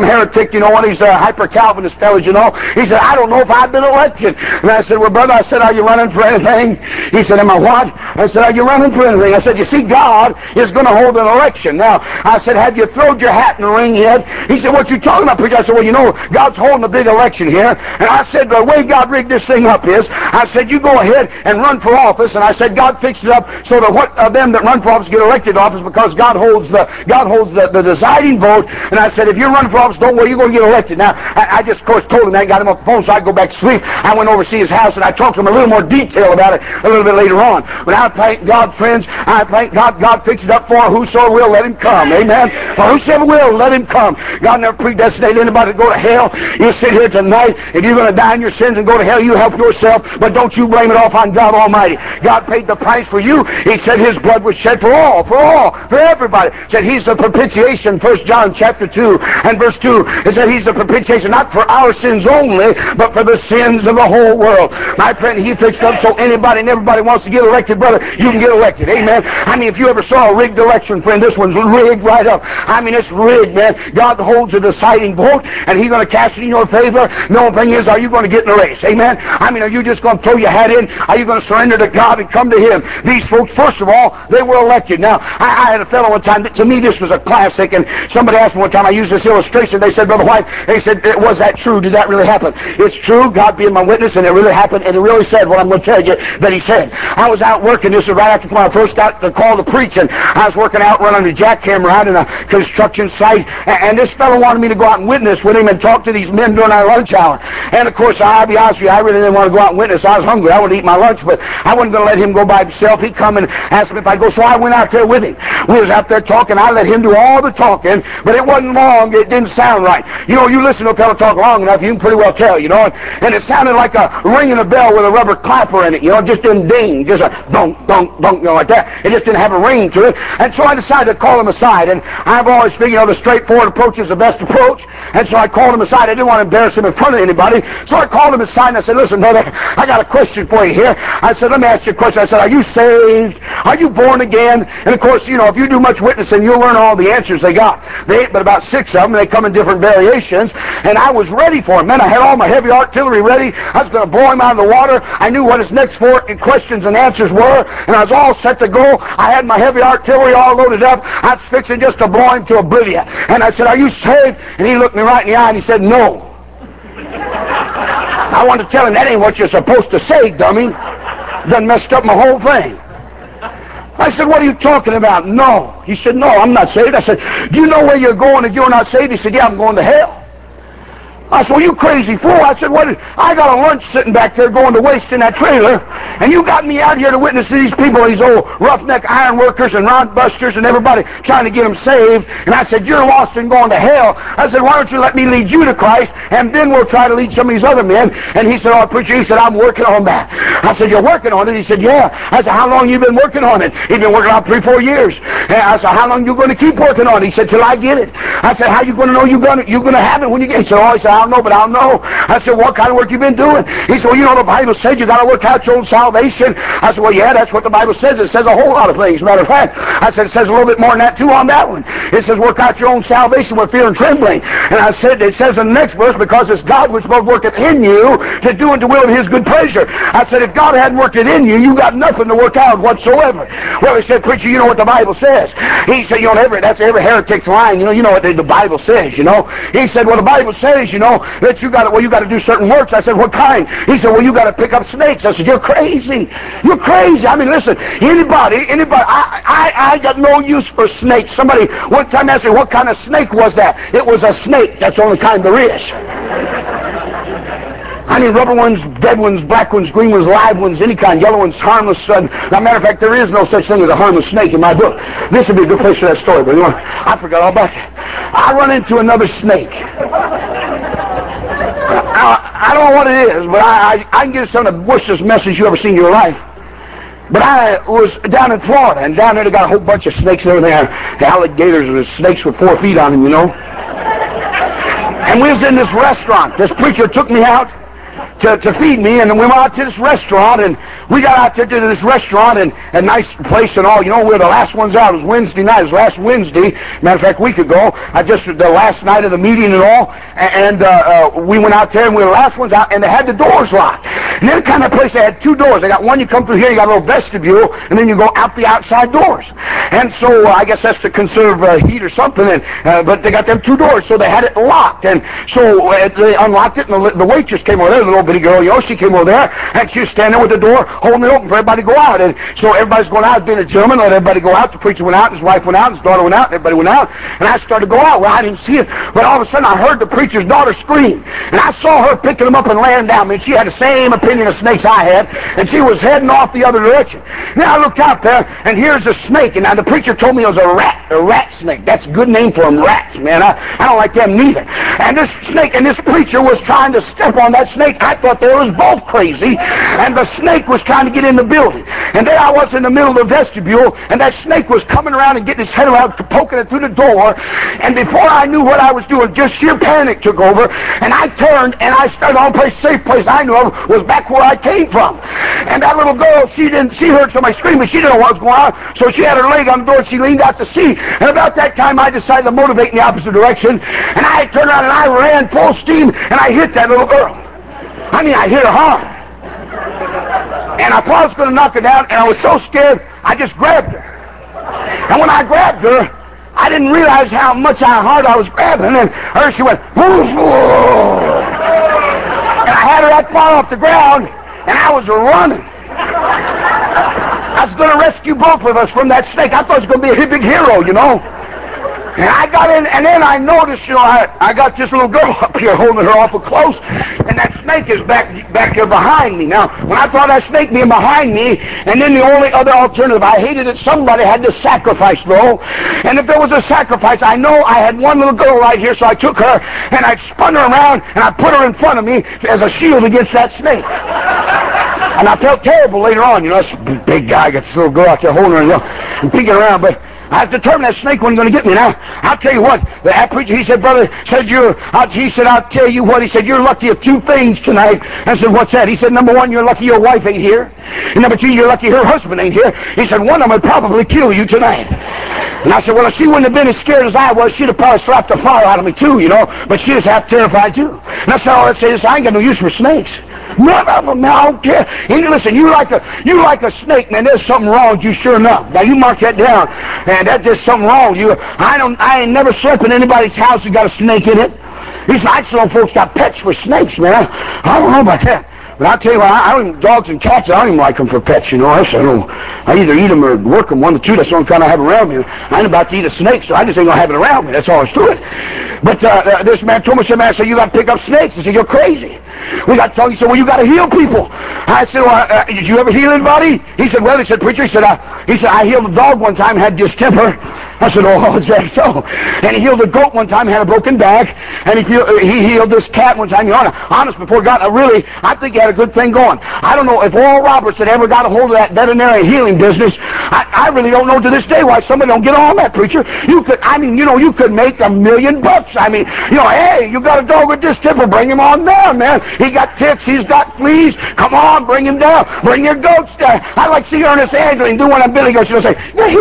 [SPEAKER 1] heretic, you know, one of these uh, hyper-Calvinist fellas, you know. He said, I don't know if I've been elected. And I said, well, brother, I said, are you running for anything? He said, am I what? I said, are you running for anything? I said, you see, God is going to hold an election. Now, I said, have you thrown your hat in the ring yet? He said, what you talking about, preacher? I said, well, you know, God's holding a big election here. And I said, the way God rigged this thing up is, I said, you go ahead and run for office. And I said, God fixed it up so that what uh, them that run for office get elected to office, because God holds the God holds the, the deciding vote. And I said, if you're running for office, don't worry, you're going to get elected. Now, I, I just, of course, told him that, got him off the phone so I could go back to sleep. I went over to see his house, and I talked to him a little more detail about it a little bit later on. But I thank God, friends, I thank God, God fixed it up for whosoever will, let him come. Amen. For whosoever will, let him come. God never predestinated anybody to go to hell. You sit here tonight, if you're going to die in your sins and go to hell, you help yourself, but don't you blame it off on God Almighty. God paid the price for you. He said his blood was shed for all, for all, for everybody. He said he's the propitiation, First John chapter two and verse two. It said he's the propitiation, not for our sins only, but for the sins of the whole world. My friend, he fixed up so anybody and everybody wants to get elected, brother, you can get elected. Amen. I mean, if you ever saw a rigged election, friend, this one's rigged right up. I mean, it's rigged, man. God holds a deciding vote, and he's going to cast it in your favor. The only thing is, are you going to get in the race? Amen. I mean, are you just going to throw your hat in? Are you going to surrender to God and come to him? These folks, first of all, they were elected. Now, I, I had a fellow one time, that, to me this was a classic, and somebody asked me one time, I used this illustration. They said, Brother White, they said, was that true? Did that really happen? It's true, God being my witness, and it really happened, and it really said what I'm going to tell you that he said. I was out working, this was right after when I first got the call to preach, and I was working out running a jackhammer out in a construction site, and, and this fellow wanted me to go out and witness with him and talk to these men during our lunch hour. And of course, I'll be honest with you, I really didn't want to go out and witness. I was hungry. I wanted to eat my lunch, but I wasn't going to let him go by himself. He'd come and ask me if I'd go, so I went out there with him. We was out there talking. I let him do all the talking, but it wasn't long. It didn't sound right. You know, you listen to a fellow talk long enough, you can pretty well tell, you know, and, and it sounded like a ringing a bell with a rubber clapper in it, you know, it just didn't ding, just a dunk, dunk, dunk, you know, like that. It just didn't have a ring to it. And so I decided to call him aside, and I've always figured, you know, the straightforward approach is the best approach, and so I called him aside. I didn't want to embarrass him in front of anybody, so I called him aside and I said, listen, brother, I got a question for you here. I said, let me ask you a question. I said, are you saved? Are you born again? And of course, you know, if you do much witnessing, you'll learn all the answers they got. They ain't but about six of them, and they come in different variations, and I was ready for him. Man, I had all my heavy artillery ready. I was going to blow him out of the water. I knew what his next four questions and answers were, and I was all set to go. I had my heavy artillery all loaded up. I was fixing just to blow him to oblivion. And I said, are you saved? And he looked me right in the eye and he said, no. I wanted to tell him, that ain't what you're supposed to say, dummy. Done messed up my whole thing. I said, what are you talking about? No. He said, no, I'm not saved. I said, do you know where you're going if you're not saved? He said, yeah, I'm going to hell. I said, well, you crazy fool. I said, what? Is, I got a lunch sitting back there going to waste in that trailer, and you got me out here to witness to these people, these old roughneck iron workers and rod busters and everybody trying to get them saved. And I said, you're lost and going to hell. I said, why don't you let me lead you to Christ, and then we'll try to lead some of these other men. And he said, oh, preacher, he said, I'm working on that. I said, you're working on it? He said, yeah. I said, how long you been working on it? He'd been working on it three, four years. And I said, how long you going to keep working on it? He said, till I get it. I said, how you going to know you're going to, you're going to have it when you get it? He said, oh, he said, I don't know, but I'll know. I said, what kind of work you been doing? He said, well, you know, the Bible says you got to work out your own salvation. I said, well, yeah, that's what the Bible says. It says a whole lot of things. Matter of fact, I said, it says a little bit more than that, too, on that one. It says, work out your own salvation with fear and trembling. And I said, it says in the next verse, because it's God which both worketh in you to do and to will of his good pleasure. I said, if God hadn't worked it in you, you got nothing to work out whatsoever. Well, he said, preacher, you know what the Bible says. He said, you know, every, that's every heretic's line. You know, you know what the, the Bible says, you know. He said, well, the Bible says, you know, that you got to, well, you got to do certain works. I said, what kind? He said, well, you got to pick up snakes. I said, you're crazy. You're crazy. I mean, listen, anybody, anybody, I, I, I got no use for snakes. Somebody one time asked me, what kind of snake was that? It was a snake. That's the only kind there is. I mean, rubber ones, dead ones, black ones, green ones, live ones, any kind, yellow ones, harmless. Uh, as a matter of fact, there is no such thing as a harmless snake in my book. This would be a good place for that story, but you know, I forgot all about that. I run into another snake. I, I don't know what it is, but I, I, I can give you some of the worstest message you ever seen in your life. But I was down in Florida, and down there they got a whole bunch of snakes and everything. The alligators and the snakes with four feet on them, you know. And we was in this restaurant. This preacher took me out to, to feed me, and then we went out to this restaurant, and we got out to, to this restaurant, and a nice place and all. You know, we were the last ones out. It was Wednesday night. It was last Wednesday. Matter of fact, a week ago. I just, the last night of the meeting and all, and uh, uh, we went out there, and we were the last ones out, and they had the doors locked. And they're the kind of place they had two doors. They got one, you come through here, you got a little vestibule, and then you go out the outside doors. And so uh, I guess that's to conserve uh, heat or something, and, uh, but they got them two doors, so they had it locked. And so uh, they unlocked it, and the, the waitress came over there, the little bitty girl, you know, she came over there, and she was standing with the door, holding it open for everybody to go out. And so everybody's going out, being a gentleman, let everybody go out. The preacher went out, his wife went out, his daughter went out, and everybody went out. And I started to go out. Well, I didn't see it, but all of a sudden I heard the preacher's daughter scream, and I saw her picking them up and laying down. I mean, she had the same opinion of snakes I had, and she was heading off the other direction. Now I looked out there, and here's a snake, and now the preacher told me it was a rat, a rat snake. That's a good name for them, rats, man. I, I don't like them neither. And this snake, and this preacher was trying to step on that snake. I thought they was both crazy, and the snake was trying to get in the building. And there I was in the middle of the vestibule, and that snake was coming around and getting his head around, poking it through the door. And before I knew what I was doing, just sheer panic took over, and I turned, and I started on a place, safe place I knew of was back where I came from. And that little girl, she didn't, she heard somebody scream, but she didn't know what was going on, so she had her leg on the door, and she leaned out to see. And about that time, I decided to motivate in the opposite direction, and I turned around, and I ran full steam, and I hit that little girl. I mean, I hit her hard. And I thought I was going to knock her down, and I was so scared, I just grabbed her. And when I grabbed her, I didn't realize how much how hard I was grabbing, and her, she went, woof, woof. And I had her that far off the ground, and I was running. I was going to rescue both of us from that snake. I thought it was going to be a big hero, you know. And I got in, and then I noticed, you know, I, I got this little girl up here holding her awful close, and that snake is back back here behind me. Now, when I thought that snake being behind me, and then the only other alternative, I hated that somebody had to sacrifice, though. And if there was a sacrifice, I know I had one little girl right here, so I took her, and I spun her around, and I put her in front of me as a shield against that snake. And I felt terrible later on, you know, this big guy got this little girl out there holding her, you know, and peeking around, but I was determined that snake wasn't going to get me. Now, I'll tell you what, that preacher, he said, brother, said you're, he said, I'll tell you what, he said, you're lucky of two things tonight. I said, what's that? He said, number one, you're lucky your wife ain't here. And number two, you're lucky her husband ain't here. He said, one of them would probably kill you tonight. And I said, well, if she wouldn't have been as scared as I was, she'd have probably slapped the fire out of me too, you know, but she was half terrified too. And I said, oh, let's say this, I ain't got no use for snakes. None of them, man, I don't care. And listen, you like a you like a snake, man. There's something wrong with you, sure enough. Now you mark that down, and that there's something wrong with you. I don't. I ain't never slept in anybody's house that got a snake in it. These nights, some folks got pets with snakes, man. I, I don't know about that. But I'll tell you what, I, I don't even, dogs and cats, I don't even like them for pets, you know. I, so I, don't, I either eat them or work them, one or two. That's the only kind I have around me. I ain't about to eat a snake, so I just ain't going to have it around me. That's all there's to it. But uh, uh, this man told me, said, man, I said, you got to pick up snakes. I said, you're crazy. We got to talk. He said, well, you got to heal people. I said, well, uh, did you ever heal anybody? He said, well, he said, preacher, he said, uh, he said, I healed a dog one time, had distemper. I said, oh, is that so? And he healed a goat one time, had a broken back. And he, he healed this cat one time. You know, honest, before God, I really, I think he had a good thing going. I don't know if Oral Roberts had ever got a hold of that veterinary healing business. I, I really don't know to this day why somebody don't get on that, preacher. You could, I mean, you know, you could make a million bucks. I mean, you know, hey, you got a dog with distemper, bring him on down, man. He got ticks, he's got fleas. Come on, bring him down. Bring your goats down. I like to see Ernest Angeline do one of Billy goes. She'll say,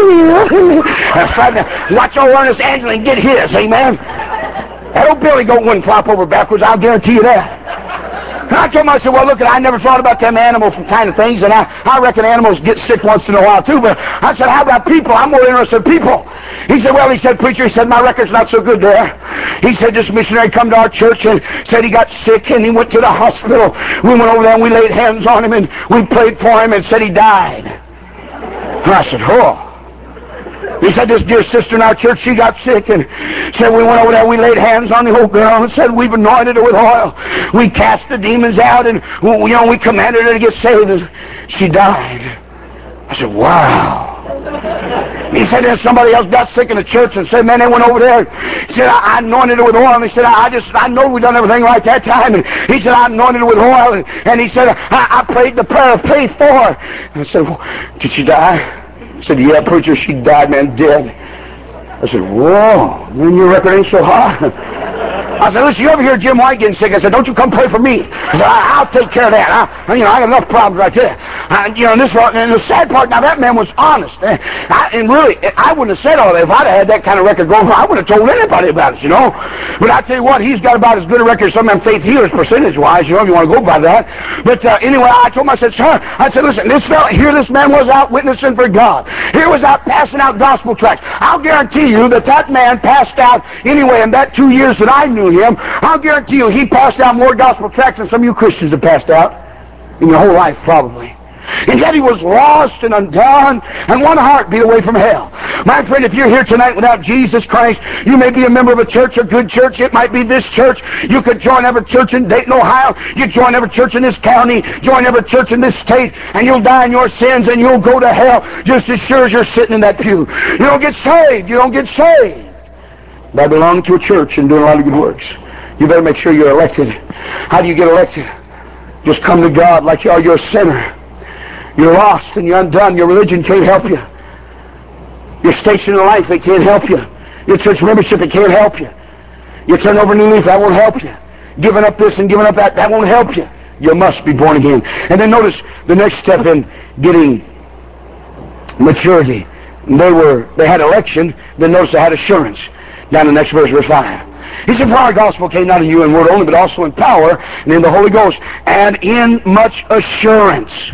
[SPEAKER 1] watch old Ernest Angeline get his, amen. That old Billy goat wouldn't flop over backwards, I'll guarantee you that. And I told him, I said, well, look, I never thought about them animals and kind of things, and I, I reckon animals get sick once in a while, too, but I said, how about people? I'm more interested in people. He said, well, he said, preacher, he said, my record's not so good there. He said, this missionary come to our church and said he got sick, and he went to the hospital. We went over there, and we laid hands on him, and we prayed for him, and said he died. And I said, oh. He said, this dear sister in our church, she got sick, and said we went over there, we laid hands on the old girl, and said we've anointed her with oil. We cast the demons out, and we, you know, we commanded her to get saved, and she died. I said, wow. He said, then somebody else got sick in the church and said, man, they went over there. He said, I, I anointed her with oil. And he said, I, I just, I know we done everything right that time. And he said, I anointed her with oil. And, and he said, I, I prayed the prayer of faith for her. And I said, well, did she die? He said, yeah, preacher, she died, man, dead. I said, whoa, man, your record ain't so high. I said, listen, you ever hear Jim White getting sick? I said, don't you come pray for me. I said, I, I'll take care of that. I, you know, I got enough problems right there. I, you know, and this and the sad part, now that man was honest. And, I, and really, I wouldn't have said all that. If I'd have had that kind of record going, I wouldn't have told anybody about it, you know. But I tell you what, he's got about as good a record as some of them faith healers percentage-wise, you know, if you want to go by that. But uh, anyway, I told him, I said, sir, I said, listen, this fella, here this man was out witnessing for God. Here was out passing out gospel tracts. I'll guarantee you that that man passed out, anyway, in that two years that I knew him, I'll guarantee you he passed out more gospel tracts than some of you Christians have passed out in your whole life, probably. And yet he was lost and undone and one heartbeat away from hell. My friend, if you're here tonight without Jesus Christ, you may be a member of a church, a good church. It might be this church. You could join every church in Dayton, Ohio. You join every church in this county. Join every church in this state. And you'll die in your sins and you'll go to hell just as sure as you're sitting in that pew. You don't get saved. You don't get saved by belonging to a church and doing a lot of good works. You better make sure you're elected. How do you get elected? Just come to God like you are. You're a sinner. You're lost and you're undone. Your religion can't help you. Your station in life, it can't help you. Your church membership, it can't help you. You turn over a new leaf, that won't help you. Giving up this and giving up that, that won't help you. You must be born again. And then notice the next step in getting maturity. They were, they had election, then notice they had assurance. Down in the next verse, verse five. He said, for our gospel came not in you in word only, but also in power and in the Holy Ghost, and in much assurance.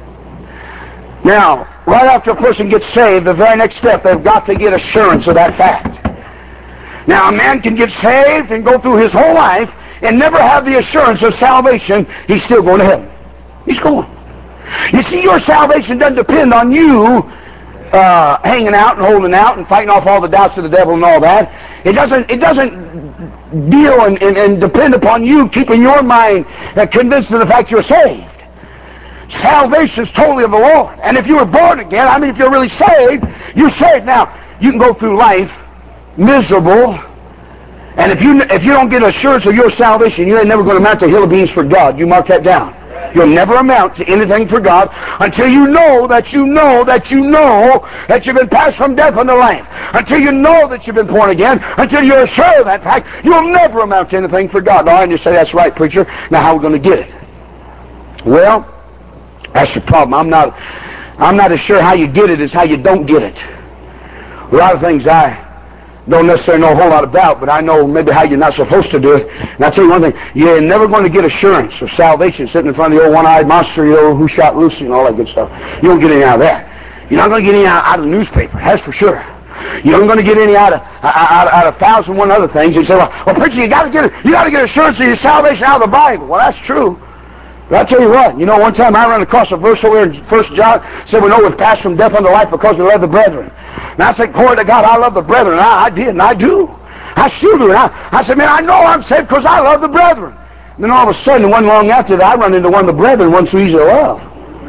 [SPEAKER 1] Now, right after a person gets saved, the very next step, they've got to get assurance of that fact. Now, a man can get saved and go through his whole life and never have the assurance of salvation. He's still going to heaven. He's going. You see, your salvation doesn't depend on you uh, hanging out and holding out and fighting off all the doubts of the devil and all that. It doesn't, it doesn't deal and, and, and depend upon you keeping your mind uh, convinced of the fact you're saved. Salvation is totally of the Lord. And if you were born again, I mean, if you're really saved, you're saved. Now, you can go through life miserable, and if you if you don't get assurance of your salvation, you ain't never going to amount to a hill of beans for God. You mark that down. You'll never amount to anything for God until you know that you know that you know that you've been passed from death unto life. Until you know that you've been born again. Until you're sure of that fact, you'll never amount to anything for God. Now, and you say, that's right, preacher. Now, how are we going to get it? Well, that's the problem. I'm not, I'm not as sure how you get it as how you don't get it. A lot of things I don't necessarily know a whole lot about, but I know maybe how you're not supposed to do it. And I'll tell you one thing, you're never going to get assurance of salvation sitting in front of the old one-eyed monster, you know, who shot Lucy and all that good stuff. You don't get any out of that. You're not going to get any out, out of the newspaper, that's for sure. You aren't going to get any out of out, out of a thousand one other things. You say, well, well preacher, you got to get it. You got to get assurance of your salvation out of the Bible. Well, that's true. But I'll tell you what, you know, one time I ran across a verse over in First John, said we know we've passed from death unto life because we love the brethren. And I said, glory to God, I love the brethren. And I, I did, and I do. I still do. And I, I said, man, I know I'm saved because I love the brethren. And then all of a sudden, it wasn't long after that, I run into one of the brethren, one so easy to love.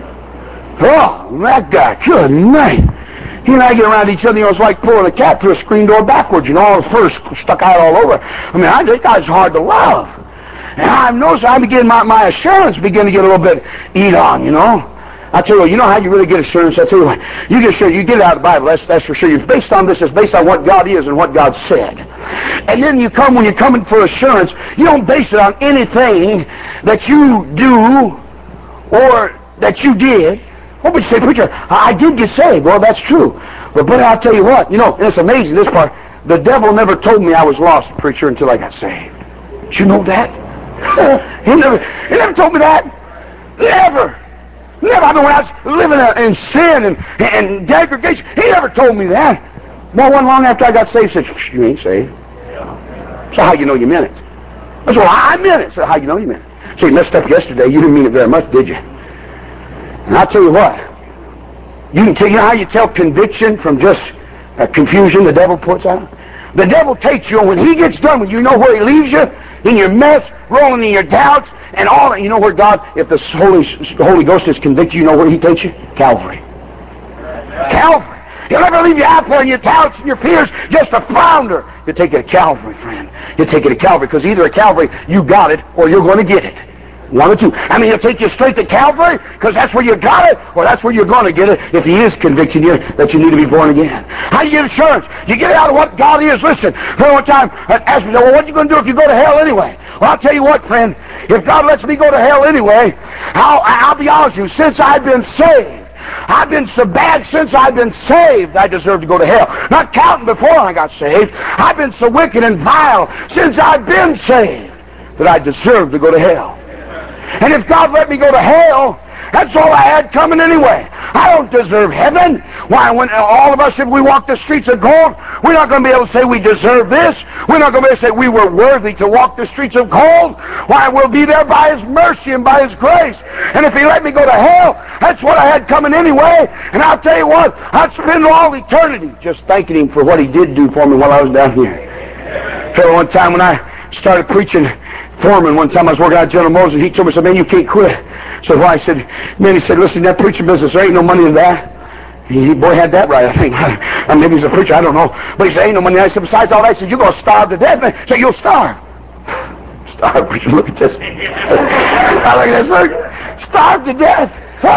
[SPEAKER 1] Oh, that guy, good night. He and I get around each other, you know, it's like pulling a cat through a screen door backwards, you know, all the fur stuck out all over. I mean, I, that guy's hard to love. And I've noticed I begin, my, my assurance begin to get a little bit eat on, you know. I tell you what, you know how you really get assurance? I tell you what, you get assurance, you get it out of the Bible, that's, that's for sure. It's based on this, it's based on what God is and what God said. And then you come, when you're coming for assurance, you don't base it on anything that you do or that you did. Oh, but you say, preacher, I did get saved. Well, that's true. But, but I'll tell you what, you know, and it's amazing, this part, the devil never told me I was lost, preacher, until I got saved. Did you know that? he never he never told me that. Never. Never. I mean, when I was living in sin and, and degradation, he never told me that. Well, one long after I got saved, he said, you ain't saved. So how you know you meant it? I said, well, I meant it. So how you know you meant it? So you messed up yesterday. You didn't mean it very much, did you? And I'll tell you what. You can tell, you know how you tell conviction from just uh, confusion the devil puts out? The devil takes you, and when he gets done with you, you know where he leaves you? In your mess, rolling in your doubts, and all that. You know where God, if the Holy, Holy Ghost is convicted, you know where he takes you? Calvary. Calvary. He'll never leave you out there in your doubts and your fears, just a flounder. You take it to Calvary, friend. You take it to Calvary, because either at Calvary you got it, or you're going to get it. One or two. I mean, he'll take you straight to Calvary because that's where you got it, or that's where you're going to get it if he is convicting you that you need to be born again. How do you get assurance? You get out of what God is. Listen, one time, ask me, well, what are you going to do if you go to hell anyway? Well, I'll tell you what, friend. If God lets me go to hell anyway, I'll, I'll be honest with you, since I've been saved, I've been so bad since I've been saved, I deserve to go to hell. Not counting before I got saved. I've been so wicked and vile since I've been saved that I deserve to go to hell. And if God let me go to hell, that's all I had coming anyway. I don't deserve heaven. Why, when all of us, if we walk the streets of gold, we're not going to be able to say we deserve this. We're not going to be able to say we were worthy to walk the streets of gold. Why, we'll be there by his mercy and by his grace. And if he let me go to hell, that's what I had coming anyway. And I'll tell you what, I'd spend all eternity just thanking him for what he did do for me while I was down here. So one time when I started preaching, Foreman, one time I was working out at General Motors, and he told me, said, man, you can't quit. So why? I said, man, he said, listen, that preaching business, there ain't no money in that. He, he boy had that right, I think. Or maybe he's a preacher, I don't know. But he said, ain't no money in that. I said, besides all that, he said, you're going to starve to death, man. So you'll starve. Starve, preacher, look at this. I look at this, look. Starve to death.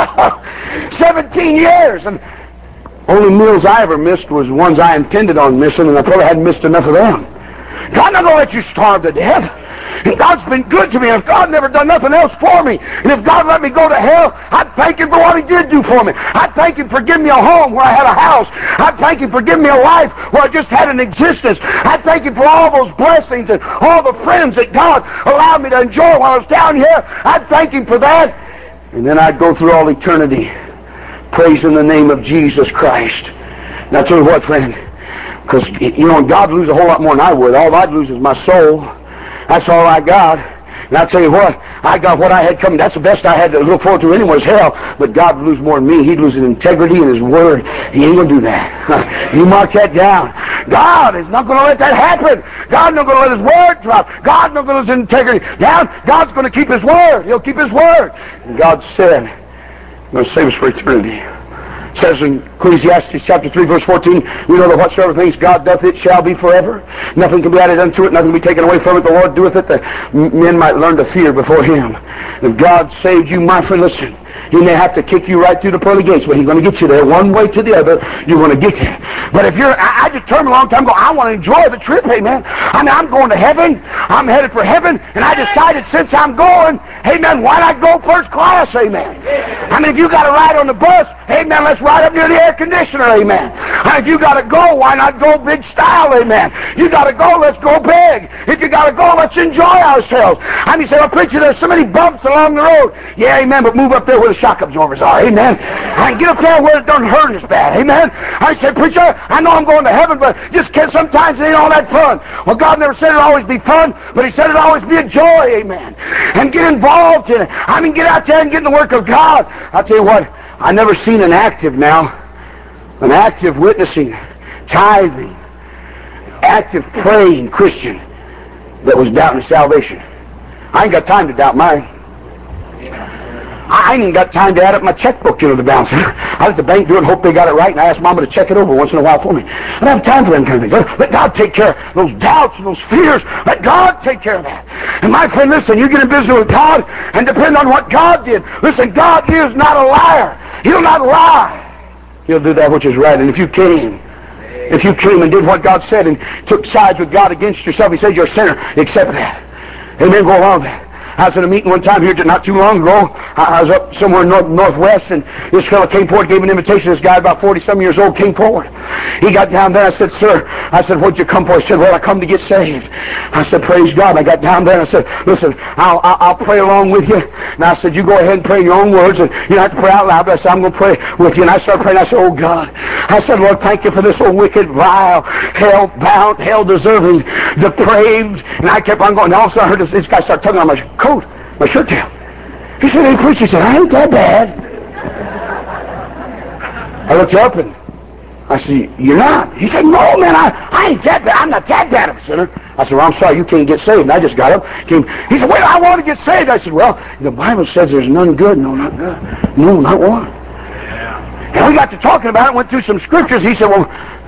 [SPEAKER 1] seventeen years. And only meals I ever missed was ones I intended on missing, and I probably hadn't missed enough of them. God not going to let you starve to death. And God's been good to me. And if God never done nothing else for me, and if God let me go to hell, I'd thank him for what he did do for me. I'd thank him for giving me a home where I had a house. I'd thank him for giving me a life where I just had an existence. I'd thank him for all those blessings and all the friends that God allowed me to enjoy while I was down here. I'd thank him for that. And then I'd go through all eternity praising the name of Jesus Christ. Now I'll tell you what, friend, because, you know, God would lose a whole lot more than I would. All I'd lose is my soul. That's all I got. And I'll tell you what, I got what I had coming. That's the best I had to look forward to anyway was hell. But God would lose more than me. He'd lose his integrity and his word. He ain't going to do that. You mark that down. God is not going to let that happen. God's not going to let his word drop. God's not going to let his integrity down. God's going to keep his word. He'll keep his word. And God said, I'm going to save us for eternity. It says in Ecclesiastes chapter three, verse fourteen, we know that whatsoever things God doth, it shall be forever. Nothing can be added unto it, nothing can be taken away from it. The Lord doeth it, that men might learn to fear before him. If God saved you, my friend, listen, he may have to kick you right through the pearly gates, but he's going to get you there. One way to the other, you're going to get there. But if you're, I, I determined a long time ago, I want to enjoy the trip, amen. I mean, I'm going to heaven. I'm headed for heaven, and I decided since I'm going, amen, why not go first class, amen. I mean, if you got to ride on the bus, amen, let's ride up near the air conditioner, amen. And if you got to go, why not go big style, amen. You got to go, let's go big. If you got to go, let's enjoy ourselves. I mean, you say, well, preacher, there's so many bumps along the road. Yeah, amen, but move up there where the shock absorbers are, amen. And get up there where it doesn't hurt as bad, amen. I say, preacher, I know I'm going to heaven, but just can't, sometimes it ain't all that fun. Well, God never said it'd always be fun, but he said it'd always be a joy, amen. And get involved in it. I mean, get out there and get in the work of God. I'll tell you what, I never seen an active now, an active witnessing, tithing, active praying Christian that was doubting salvation. I ain't got time to doubt mine. I ain't even got time to add up my checkbook, you know, to balance it. I let the bank do it and hope they got it right, and I ask Mama to check it over once in a while for me. I don't have time for them kind of things. Let God take care of those doubts and those fears. Let God take care of that. And my friend, listen, you get in business with God and depend on what God did. Listen, God is not a liar. He'll not lie. He'll do that which is right. And if you came, if you came and did what God said and took sides with God against yourself, he said you're a sinner, accept that. Amen, go along with that. I was at a meeting one time here not too long ago. I was up somewhere north, northwest, and this fellow came forward, gave an invitation. This guy, about forty-some years old, came forward. He got down there. I said, sir, I said, what'd you come for? He said, well, I come to get saved. I said, praise God. I got down there and I said, listen, I'll, I'll, I'll pray along with you. And I said, you go ahead and pray in your own words, and you don't have to pray out loud. But I said, I'm going to pray with you. And I started praying. I said, oh, God. I said, Lord, thank you for this old wicked, vile, hell-bound, hell-deserving, depraved. And I kept on going. And all of a sudden I heard this, this guy start tugging on my coat, my shirt tail. He said, hey, preacher, he said, I ain't that bad. I looked up and I said, you're not? He said, no, man, I, I ain't that bad. I'm not that bad of a sinner. I said, well, I'm sorry, you can't get saved. And I just got up. Came. He said, well, I want to get saved. I said, well, the Bible says there's none good. No, not good. No, not one. Yeah. And we got to talking about it, went through some scriptures. He said, well,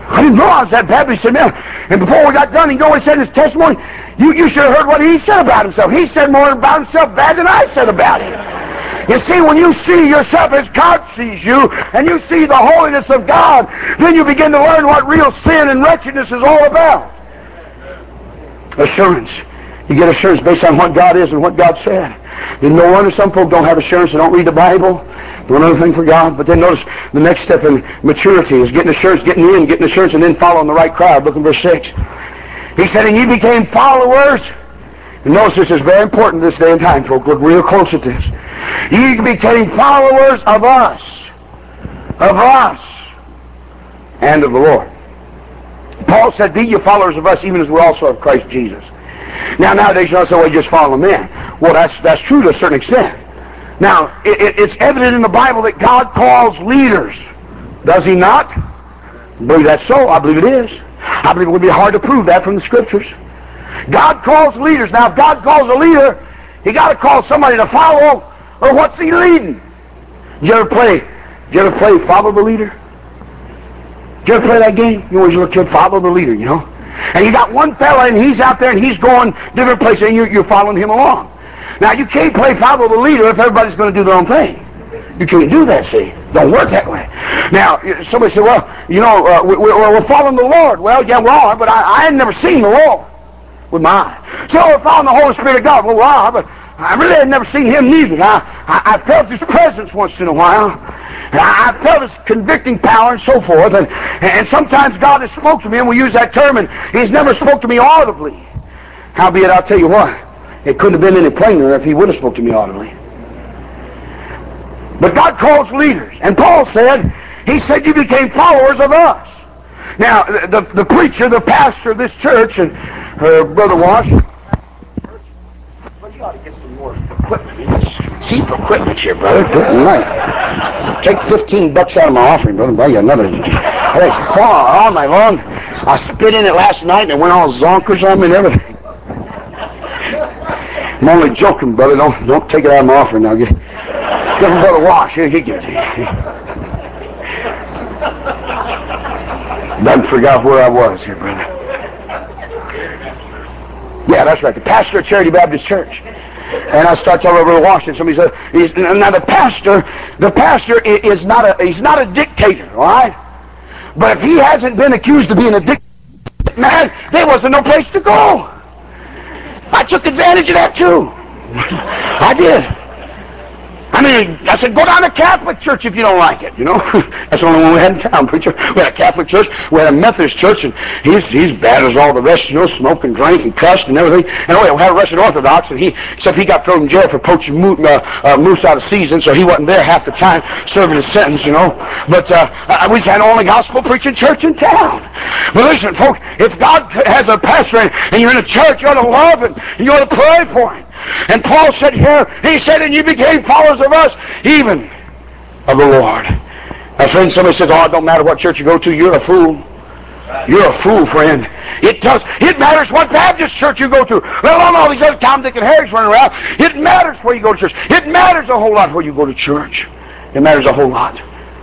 [SPEAKER 1] I didn't know I was that bad. But he said, man, and before we got done, you know what he said in his testimony? You, you should have heard what he said about himself. He said more about himself bad than I said about him. You see, when you see yourself as God sees you, and you see the holiness of God, then you begin to learn what real sin and wretchedness is all about. Assurance. You get assurance based on what God is and what God said. And no wonder some folk don't have assurance. They don't read the Bible, do another thing for God. But then notice the next step in maturity is getting assurance, getting in, getting assurance, and then following the right crowd. Look in verse six. He said, and you became followers. And notice this is very important this day and time, folks. Look real close at this. You became followers of us. Of us. And of the Lord. Paul said, be you followers of us, even as we also of Christ Jesus. Now, nowadays, you don't say, well, just follow men. Well, that's that's true to a certain extent. Now, it, it, it's evident in the Bible that God calls leaders. Does he not? I believe that's so. I believe it is. I believe it would be hard to prove that from the Scriptures. God calls leaders. Now, if God calls a leader, he got to call somebody to follow, or what's he leading? Did you ever play, did you ever play Follow the Leader? Did you ever play that game? You always little kid, follow the leader, you know? And you got one fella, and he's out there, and he's going different places, and you're, you're following him along. Now, you can't play follow the leader if everybody's going to do their own thing. You can't do that, see? Don't work that way. Now, somebody said, well, you know, uh, we, we're, we're following the Lord. Well, yeah, we are, but I, I had never seen the Lord with my eye. So we're following the Holy Spirit of God. Well, we are, but I really had never seen him neither. I, I, I felt his presence once in a while. And I, I felt his convicting power and so forth. And, and sometimes God has spoke to me, and we use that term, and he's never spoke to me audibly. Howbeit, I'll tell you what, it couldn't have been any plainer if he would have spoke to me audibly. But God calls leaders. And Paul said, he said, you became followers of us. Now, the, the preacher, the pastor of this church, and uh, Brother Wash, well, you ought to get some more equipment. It's cheap equipment here, brother. Good night. Take fifteen bucks out of my offering, brother, and buy you another. It's far all night long. I spit in it last night, and it went all zonkers on me and everything. I'm only joking, brother. Don't don't take it out of my offering now. Give, give him Brother Wash. Here, he gives it. Done forgot where I was here, brother. Yeah, that's right. The pastor of Charity Baptist Church. And I start talking about Brother Wash, and somebody said, he's, now the pastor, the pastor is not a, he's not a dictator, all right? But if he hasn't been accused of being a dictator, man, there wasn't no place to go. I took advantage of that too. I did. I mean, I said, go down to Catholic church if you don't like it, you know. That's the only one we had in town, preacher. We had a Catholic church, we had a Methodist church, and he's he's bad as all the rest, you know, smoke and drink and cussed and everything. And oh, yeah, we had a Russian Orthodox, and he, except he got thrown in jail for poaching mo- uh, uh, moose out of season, so he wasn't there half the time serving his sentence, you know. But uh, uh, we had the only gospel preaching church in town. But listen, folks, if God has a pastor and, and you're in a church, you ought to love him, and you ought to pray for him. And Paul said here, he said, and you became followers of us, even of the Lord. Now, friend, somebody says, oh, it don't matter what church you go to, you're a fool. You're a fool, friend. It does. It matters what Baptist church you go to. Let alone all these other Tom, Dick, and Harrys running around. It matters where you go to church. It matters a whole lot where you go to church. It matters a whole lot.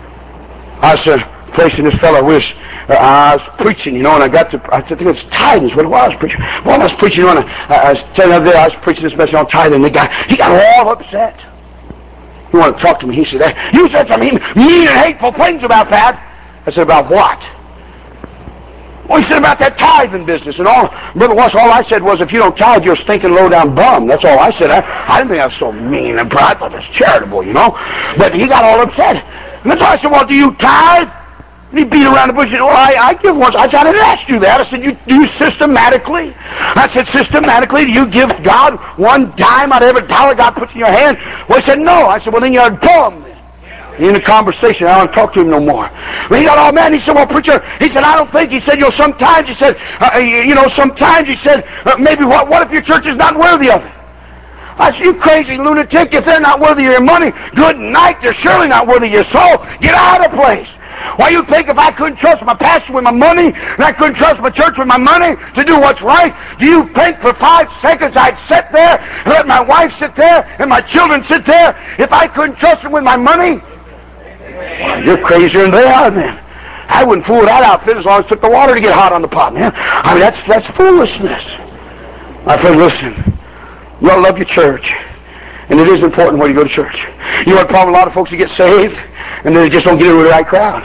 [SPEAKER 1] I was uh, placing this fellow with, uh, I was preaching, you know, and I got to, I think it was tithing is what it was, preaching. Well, I was preaching, you know, and I, I was telling you the other day, I was preaching this message on tithing, and the guy, he got all upset. He wanted to talk to me. He said, hey, you said some mean, mean and hateful things about that. I said, about what? Well, he said about that tithing business and all. Brother Wash, all I said was, if you don't tithe, you're a stinking low-down bum. That's all I said. I, I didn't think I was so mean and proud. I thought it was charitable, you know. But he got all upset. And that's why I said, well, do you tithe? And he beat around the bush. Well, I, I give once. I said, I didn't ask you that. I said, you do you systematically? I said, systematically, do you give God one dime out of every dollar God puts in your hand? Well, he said, no. I said, well, then you're a bum then. In a conversation, I don't want to talk to him no more. Well, he got all mad. He said, well, preacher, he said, I don't think. He said, you know, sometimes, he said, uh, you know, sometimes, he said, uh, maybe what, what if your church is not worthy of it? I said, you crazy lunatic, if they're not worthy of your money, good night, they're surely not worthy of your soul. Get out of the place. Why, you think if I couldn't trust my pastor with my money, and I couldn't trust my church with my money to do what's right, do you think for five seconds I'd sit there and let my wife sit there and my children sit there if I couldn't trust them with my money? Well, you're crazier than they are then. I wouldn't fool with that outfit as long as it took the water to get hot on the pot, man. I mean, that's, that's foolishness. My friend, listen. You ought to love your church. And it is important when you go to church. You know what the problem? A lot of folks who get saved, and then they just don't get in with the right crowd.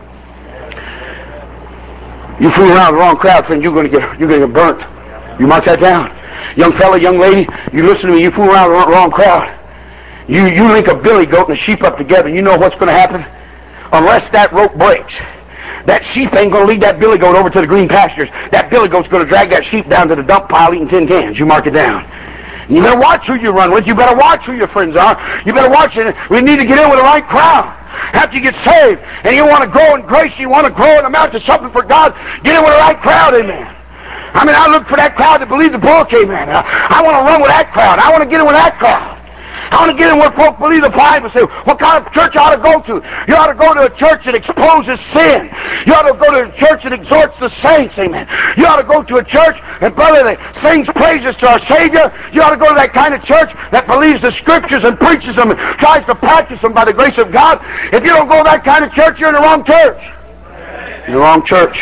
[SPEAKER 1] You fool around with the wrong crowd, friend, you're going to get, you're going to get burnt. You mark that down. Young fella, young lady, you listen to me, you fool around with the wrong crowd. You, you link a billy goat and a sheep up together, you know what's going to happen? Unless that rope breaks, that sheep ain't going to lead that billy goat over to the green pastures. That billy goat's going to drag that sheep down to the dump pile eating tin cans. You mark it down. You better watch who you run with. You better watch who your friends are. You better watch it. We need to get in with the right crowd. After you get saved and you want to grow in grace, you want to grow and amount to something for God, get in with the right crowd, amen. I mean, I look for that crowd to believe the book, amen. I, I want to run with that crowd. I want to get in with that crowd. I want to get in where folk believe the Bible. Say, what kind of church I ought to go to? You ought to go to a church that exposes sin. You ought to go to a church that exhorts the saints, amen. You ought to go to a church and, brother, that sings praises to our Savior. You ought to go to that kind of church that believes the Scriptures and preaches them and tries to practice them by the grace of God. If you don't go to that kind of church, you're in the wrong church. In the wrong church.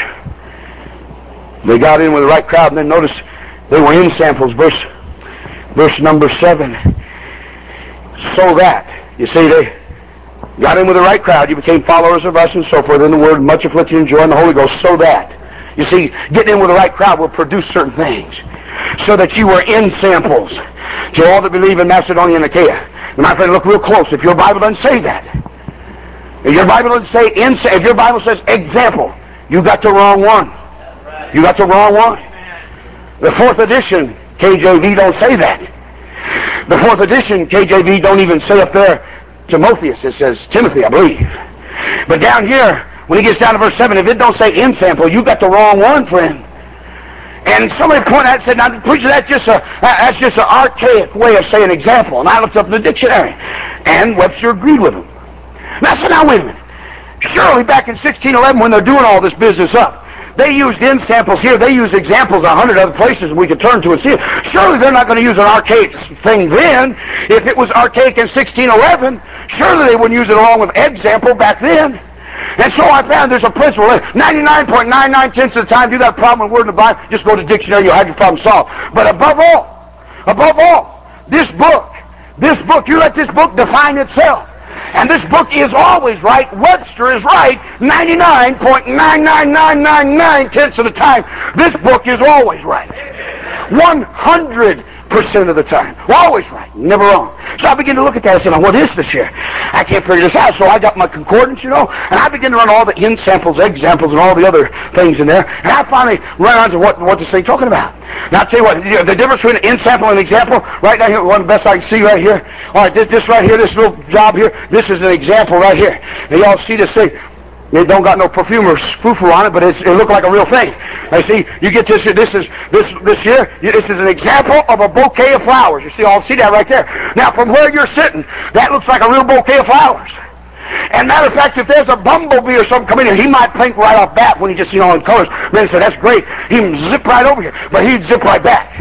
[SPEAKER 1] They got in with the right crowd, and then notice they were in samples. Verse, verse number seven. So that, you see, they got in with the right crowd. You became followers of us and so forth. In the word, much affliction and joy in the Holy Ghost. So that, you see, getting in with the right crowd will produce certain things. So that you were in samples to all that believe in Macedonia and Achaia. Now, my friend, look real close. If your Bible doesn't say that, if your Bible doesn't say in, if your Bible says example, you got the wrong one. You got the wrong one. The fourth edition K J V don't say that. The fourth edition K J V don't even say up there Timotheus. It says Timothy, I believe. But down here, when he gets down to verse seven, if it don't say in sample, you got the wrong one, friend. And somebody pointed out and said, now, preacher, that's just a that's just an archaic way of saying example. And I looked up in the dictionary, and Webster agreed with him. Now, I said, now wait a minute. Surely back in sixteen eleven, when they're doing all this business up, they used in samples here. They use examples a hundred other places we could turn to and see it. Surely they're not going to use an archaic thing then. If it was archaic in sixteen eleven, surely they wouldn't use it along with example back then. And so I found there's a principle. ninety-nine point nine nine tenths of the time, if you got a problem with a word in the Bible, just go to the dictionary, you'll have your problem solved. But above all, above all, this book, this book, you let this book define itself. And this book is always right. Webster is right ninety-nine point nine nine nine nine nine tenths of the time. This book is always right. one hundred percent of the time. Always right. Never wrong. So I began to look at that and said, what is this here? I can't figure this out. So I got my concordance, you know, and I began to run all the in samples, examples, and all the other things in there. And I finally ran on to what, what this thing's talking about. Now, I'll tell you what, you know, the difference between an in sample and an example, right now here, one of the best I can see right here. All right, this, this right here, this little job here, this is an example right here. Now, y'all see this thing? It don't got no perfumer's foo-foo on it, but it's, it look like a real thing. I see, you get this here, this is, this, this here, this is an example of a bouquet of flowers. You see, I'll see that right there. Now, from where you're sitting, that looks like a real bouquet of flowers. And matter of fact, if there's a bumblebee or something coming in, he might think right off bat when he just seen all in colors. Man, he said, that's great. He can zip right over here, but he'd zip right back.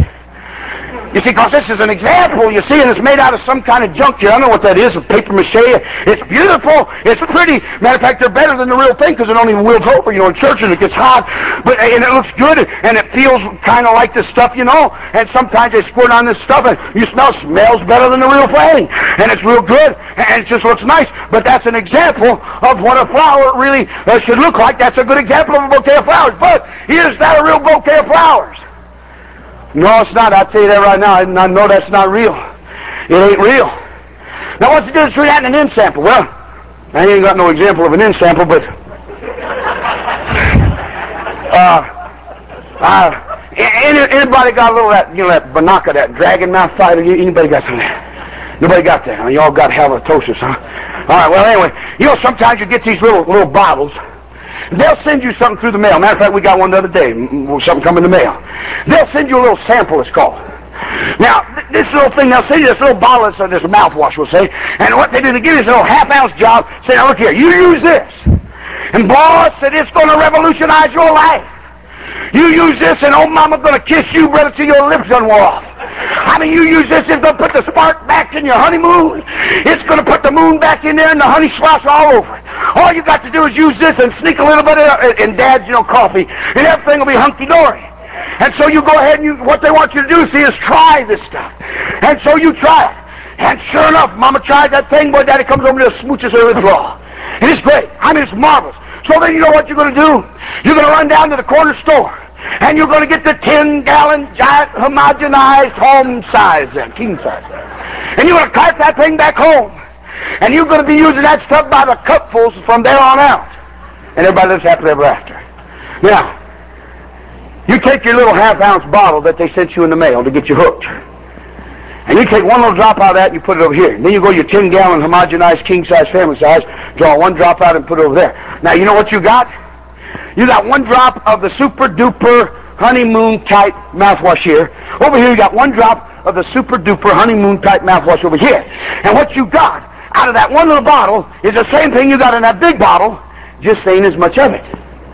[SPEAKER 1] You see, because this is an example, you see, and it's made out of some kind of junk here. I don't know what that is, paper mache. It's beautiful. It's pretty. Matter of fact, they're better than the real thing because it don't even wilt over, you know, in church and it gets hot. But and it looks good, and it feels kind of like this stuff, you know. And sometimes they squirt on this stuff, and you smell, smells better than the real thing. And it's real good, and it just looks nice. But that's an example of what a flower really uh, should look like. That's a good example of a bouquet of flowers. But is that a real bouquet of flowers? No, it's not. I'll tell you that right now. I know that's not real. It ain't real. Now, what's the difference between that and an in sample? Well, I ain't got no example of an in sample, but uh, uh, anybody got a little of that, you know, that banaka, that dragon mouth fighter? Anybody got some of that? Nobody got that. Huh? You all got halitosis, huh? All right. Well, anyway, you know, sometimes you get these little little bottles. They'll send you something through the mail. Matter of fact, we got one the other day. Something come in the mail. They'll send you a little sample, it's called. Now, th this little thing, they'll send you this little bottle, of this mouthwash, we'll say. And what they do, they give you this little half-ounce job. Say, now look here, you use this. And boy, said it's going to revolutionize your life. You use this, and old mama's going to kiss you, brother, till your lips done wore off. I mean, you use this, it's going to put the spark back in your honeymoon. It's going to put the moon back in there and the honey splash all over it. All you got to do is use this and sneak a little bit of, in Dad's, you know, coffee, and everything will be hunky-dory. And so you go ahead and you, what they want you to do, see, is try this stuff. And so you try it. And sure enough, Mama tries that thing, boy, Daddy comes over and just smooches her with claw. And it's great. I mean, it's marvelous. So then you know what you're going to do? You're going to run down to the corner store, and you're going to get the ten-gallon, giant, homogenized, home size, then, king size. And you're going to cart that thing back home. And you're going to be using that stuff by the cupfuls from there on out. And everybody lives happily ever after. Now, you take your little half-ounce bottle that they sent you in the mail to get you hooked. And you take one little drop out of that and you put it over here. And then you go your ten-gallon homogenized king-size family size, draw one drop out and put it over there. Now, you know what you got? You got one drop of the super-duper honeymoon-type mouthwash here. Over here, you got one drop of the super-duper honeymoon-type mouthwash over here. And what you got out of that one little bottle is the same thing you got in that big bottle, just ain't as much of it.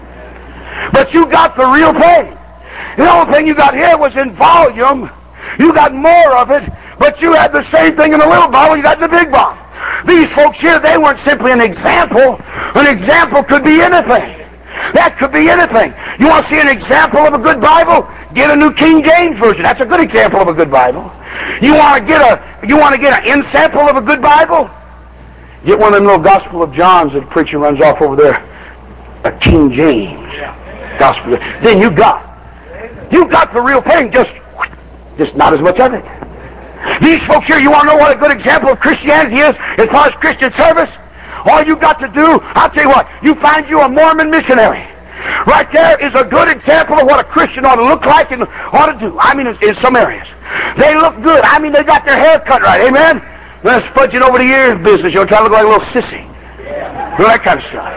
[SPEAKER 1] But you got the real thing. The only thing you got here was in volume. You got more of it, but you had the same thing in the little bottle you got in the big bottle. These folks here, they weren't simply an example. An example could be anything. That could be anything. You want to see an example of a good Bible? Get a New King James Version. That's a good example of a good Bible. You want to get a you want to get an in sample of a good Bible? Get one of them little Gospel of Johns that the preacher runs off over there. A King James Gospel. Then you got you got the real thing. Just just not as much of it. These folks here, you want to know what a good example of Christianity is as far as Christian service? All you got to do, I'll tell you what, you find you a Mormon missionary. Right there is a good example of what a Christian ought to look like and ought to do. I mean, in, in some areas. They look good. I mean, they got their hair cut right. Amen? That's fudging over the ears business. You'll try to look like a little sissy. You know, that kind of stuff.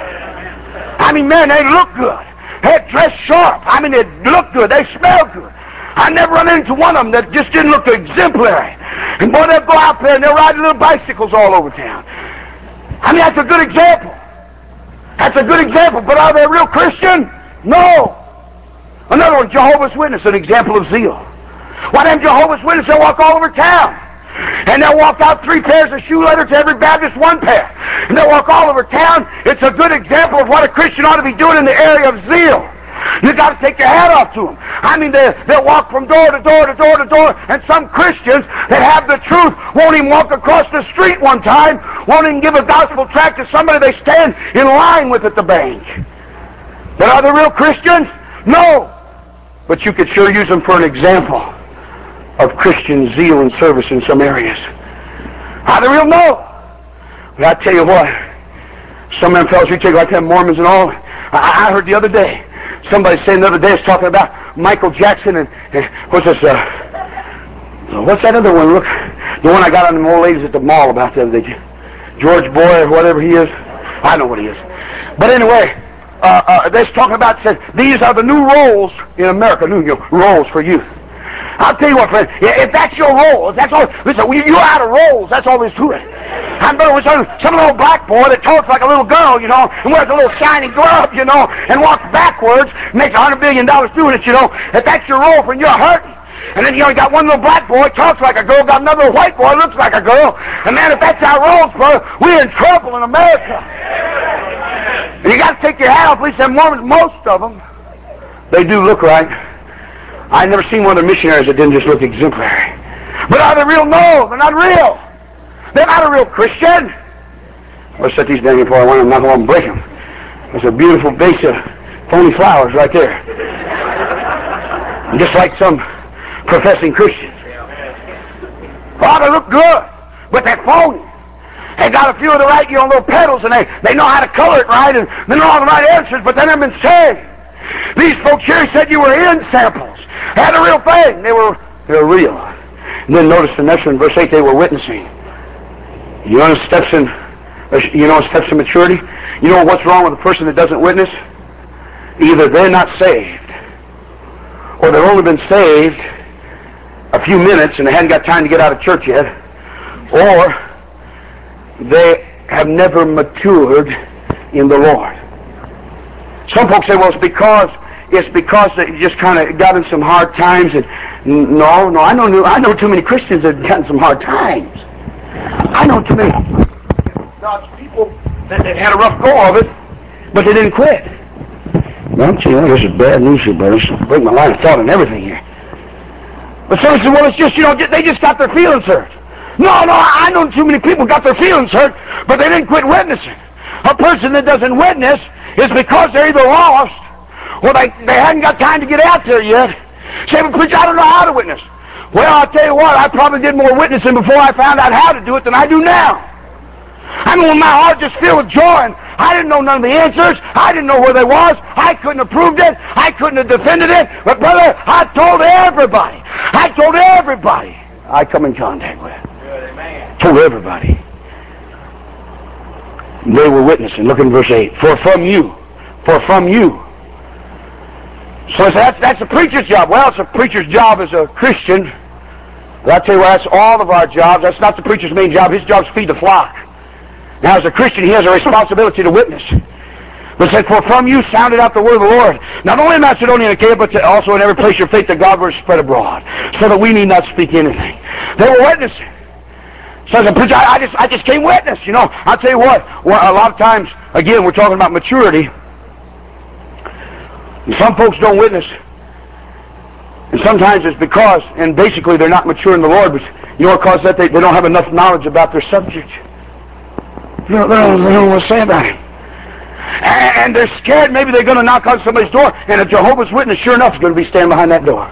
[SPEAKER 1] I mean, man, they look good. They dress sharp. I mean, they look good. They smell good. I never run into one of them that just didn't look exemplary. And boy, they'll go out there and they're riding little bicycles all over town. I mean, that's a good example. That's a good example. But are they a real Christian? No. Another one, Jehovah's Witness, an example of zeal. Why, them Jehovah's Witnesses, they'll walk all over town. And they'll walk out three pairs of shoe leather to every Baptist one pair. And they'll walk all over town. It's a good example of what a Christian ought to be doing in the area of zeal. You got to take your hat off to them. I mean, they, they'll walk from door to door to door to door, and some Christians that have the truth won't even walk across the street one time, won't even give a gospel tract to somebody they stand in line with at the bank. But are they real Christians? No. But you could sure use them for an example of Christian zeal and service in some areas. Are they real? No. But I tell you what, some of them fellows you take like them Mormons and all, I, I heard the other day, somebody saying the other day is talking about Michael Jackson and, and what's this, uh, what's that other one? Look, the one I got on the old ladies at the mall about the other day. George Boy or whatever he is. I know what he is. But anyway, uh, uh, they're talking about, said, these are the new roles in America, new you know, roles for youth. I'll tell you what, friend, if that's your role, if that's all, listen, you're out of roles, that's all there's to it. I remember some, some little black boy that talks like a little girl, you know, and wears a little shiny glove, you know, and walks backwards, makes a hundred billion dollars doing it, you know. If that's your role, friend, you're hurting. And then you know, you got one little black boy, talks like a girl, got another little white boy, looks like a girl. And man, if that's our roles, brother, we're in trouble in America. And you got to take your hat off, at least them Mormons, most of them, they do look right. I've never seen one of the missionaries that didn't just look exemplary. But are they real? No, they're not real. They're not a real Christian. I'll set these down here before I want them, not want to break them. There's a beautiful vase of phony flowers right there. And just like some professing Christians. Oh, they look good, but they're phony. They got a few of the right, you know, little petals, and they, they know how to color it right, and they know all the right answers, but they never been saved. These folks here said you were in samples. They had a real thing. They were, they were real. And then notice the next one, verse eight, they were witnessing. You know steps in, you know steps in maturity? You know what's wrong with a person that doesn't witness? Either they're not saved, or they've only been saved a few minutes and they hadn't got time to get out of church yet, or they have never matured in the Lord. Some folks say, well, it's because it's because they just kind of got in some hard times. And no, no, I know, I know too many Christians that have gotten some hard times. I know too many God's people that, that had a rough go of it, but they didn't quit. Well, I'm telling you, this is bad news here, brother. This will break my line of thought and everything here. But somebody said, well, it's just, you know, they just got their feelings hurt. No, no, I know too many people got their feelings hurt, but they didn't quit witnessing. A person that doesn't witness is because they're either lost or they, they hadn't got time to get out there yet. Say, but preacher, I don't know how to witness. Well, I'll tell you what, I probably did more witnessing before I found out how to do it than I do now. I mean, when my heart just filled with joy, and I didn't know none of the answers. I didn't know where they was. I couldn't have proved it. I couldn't have defended it. But brother, I told everybody. I told everybody I come in contact with. Good, amen. Told everybody. They were witnessing. Look in verse eight. For from you, for from you. So that's that's the preacher's job. Well, it's a preacher's job as a Christian. But I tell you what, that's all of our jobs. That's not the preacher's main job. His job is to feed the flock. Now, as a Christian, he has a responsibility to witness. But it said, for from you sounded out the word of the Lord, not only in Macedonia and Achaia, but also in every place your faith that God were spread abroad, so that we need not speak anything. They were witnessing. So as a preacher, I, I just I just came witness. You know, I'll tell you what, well, a lot of times, again, we're talking about maturity. And some folks don't witness. And sometimes it's because, and basically they're not mature in the Lord, but you know what causes that? They, they don't have enough knowledge about their subject. They don't, they don't, they don't know what to say about it. And, and they're scared. Maybe they're going to knock on somebody's door, and a Jehovah's Witness, sure enough, is going to be standing behind that door.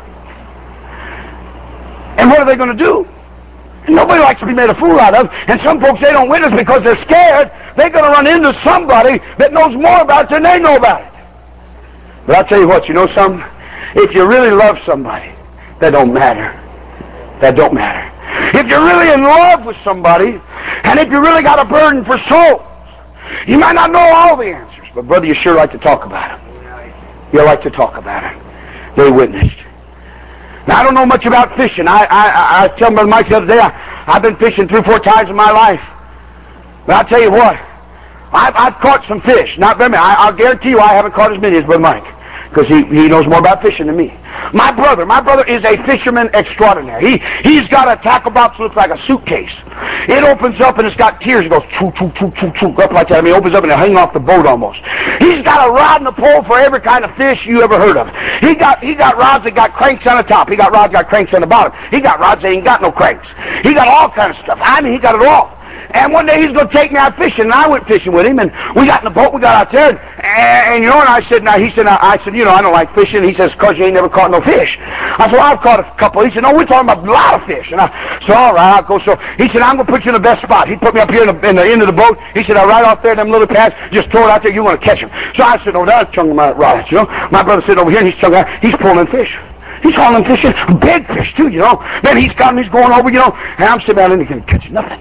[SPEAKER 1] And what are they going to do? And nobody likes to be made a fool out of. And some folks, they don't witness because they're scared. They're going to run into somebody that knows more about it than they know about it. But I'll tell you what, you know something? If you really love somebody, that don't matter. That don't matter. If you're really in love with somebody, and if you really got a burden for souls, you might not know all the answers, but brother, you sure like to talk about them. You like to talk about it. They witnessed. Now, I don't know much about fishing. I I, I tell Brother Mike the other day, I, I've been fishing three or four times in my life. But I'll tell you what, I've, I've caught some fish. Not very many. I, I'll guarantee you I haven't caught as many as Brother Mike, because he, he knows more about fishing than me. My brother, my brother is a fisherman extraordinary. He, he's got a tackle box that looks like a suitcase. It opens up and it's got tears. It goes choo, choo, choo, choo, choo, up like that. I mean, it opens up and it'll hang off the boat almost. He's got a rod and a pole for every kind of fish you ever heard of. He got, he got rods that got cranks on the top. He got rods that got cranks on the bottom. He got rods that ain't got no cranks. He got all kind of stuff. I mean, he got it all. And one day he's going to take me out fishing, and I went fishing with him, and we got in the boat, we got out there, and, and, and you know, and I said, now, he said, I said, you know, I don't like fishing. He says, because you ain't never caught no fish. I said, well, I've caught a couple. He said, no, we're talking about a lot of fish. And I said, all right, I'll go. So he said, I'm going to put you in the best spot. He put me up here in the, in the end of the boat. He said, I'll right off there, them little pads, just throw it out there, you're going to catch them. So I said, over there, I chunking my rod at, you know. My brother sitting over here, and he's chunking out, he's pulling fish. He's hauling fish in, big fish, too, you know. Then he's got him, he's going over, you know, and I'm sitting down and he can't catch nothing.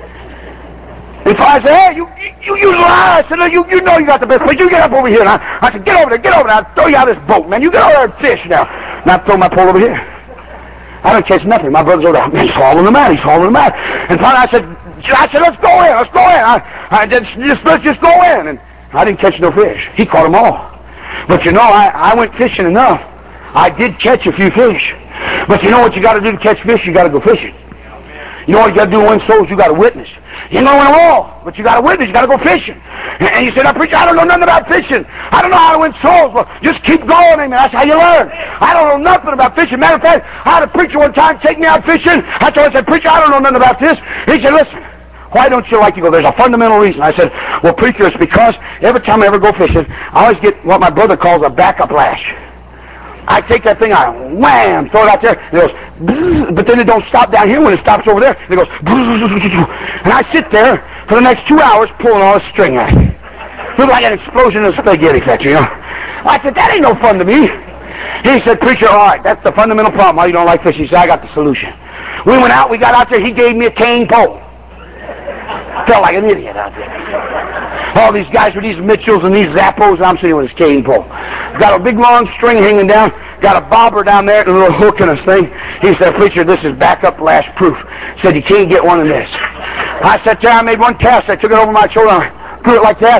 [SPEAKER 1] If I said, hey, you, you, you lie. I said, no, you, you know you got the best place. You get up over here. And I, I said, get over there, get over there. I'll throw you out of this boat, man. You get over there and fish now. And I throw my pole over here. I don't catch nothing. My brother's over there. Man, he's hauling them out. He's hauling them out. And finally I said, I said, let's go in. Let's go in. I, I just, just, let's just go in. And I didn't catch no fish. He caught them all. But you know, I, I went fishing enough. I did catch a few fish. But you know what you got to do to catch fish? You got to go fishing. You know what you got to do to win souls? You got to witness. You ain't going to win them all, but you got to witness. You got to go fishing. And you said, I preach, I don't know nothing about fishing. I don't know how to win souls. Well, just keep going, amen. That's how you learn. I don't know nothing about fishing. Matter of fact, I had a preacher one time take me out fishing. I told him, I said, preacher, I don't know nothing about this. He said, listen, why don't you like to go? There's a fundamental reason. I said, well, preacher, it's because every time I ever go fishing, I always get what my brother calls a backup lash. I take that thing out, wham, throw it out there, and it goes, bzzz, but then it don't stop down here when it stops over there. And it goes, bzzz, and I sit there for the next two hours pulling all the string out. Look like an explosion in a spaghetti factory, you know. I said, that ain't no fun to me. He said, preacher, all right, that's the fundamental problem, why you don't like fishing. He said, I got the solution. We went out, we got out there, he gave me a cane pole. Felt like an idiot out there. All these guys with these Mitchells and these Zappos, and I'm sitting with his cane pole. Got a big long string hanging down, got a bobber down there and a little hook in his thing. He said, preacher, this is backup lash proof. Said, you can't get one of this. I sat there, I made one cast, I took it over my shoulder, I threw it like that.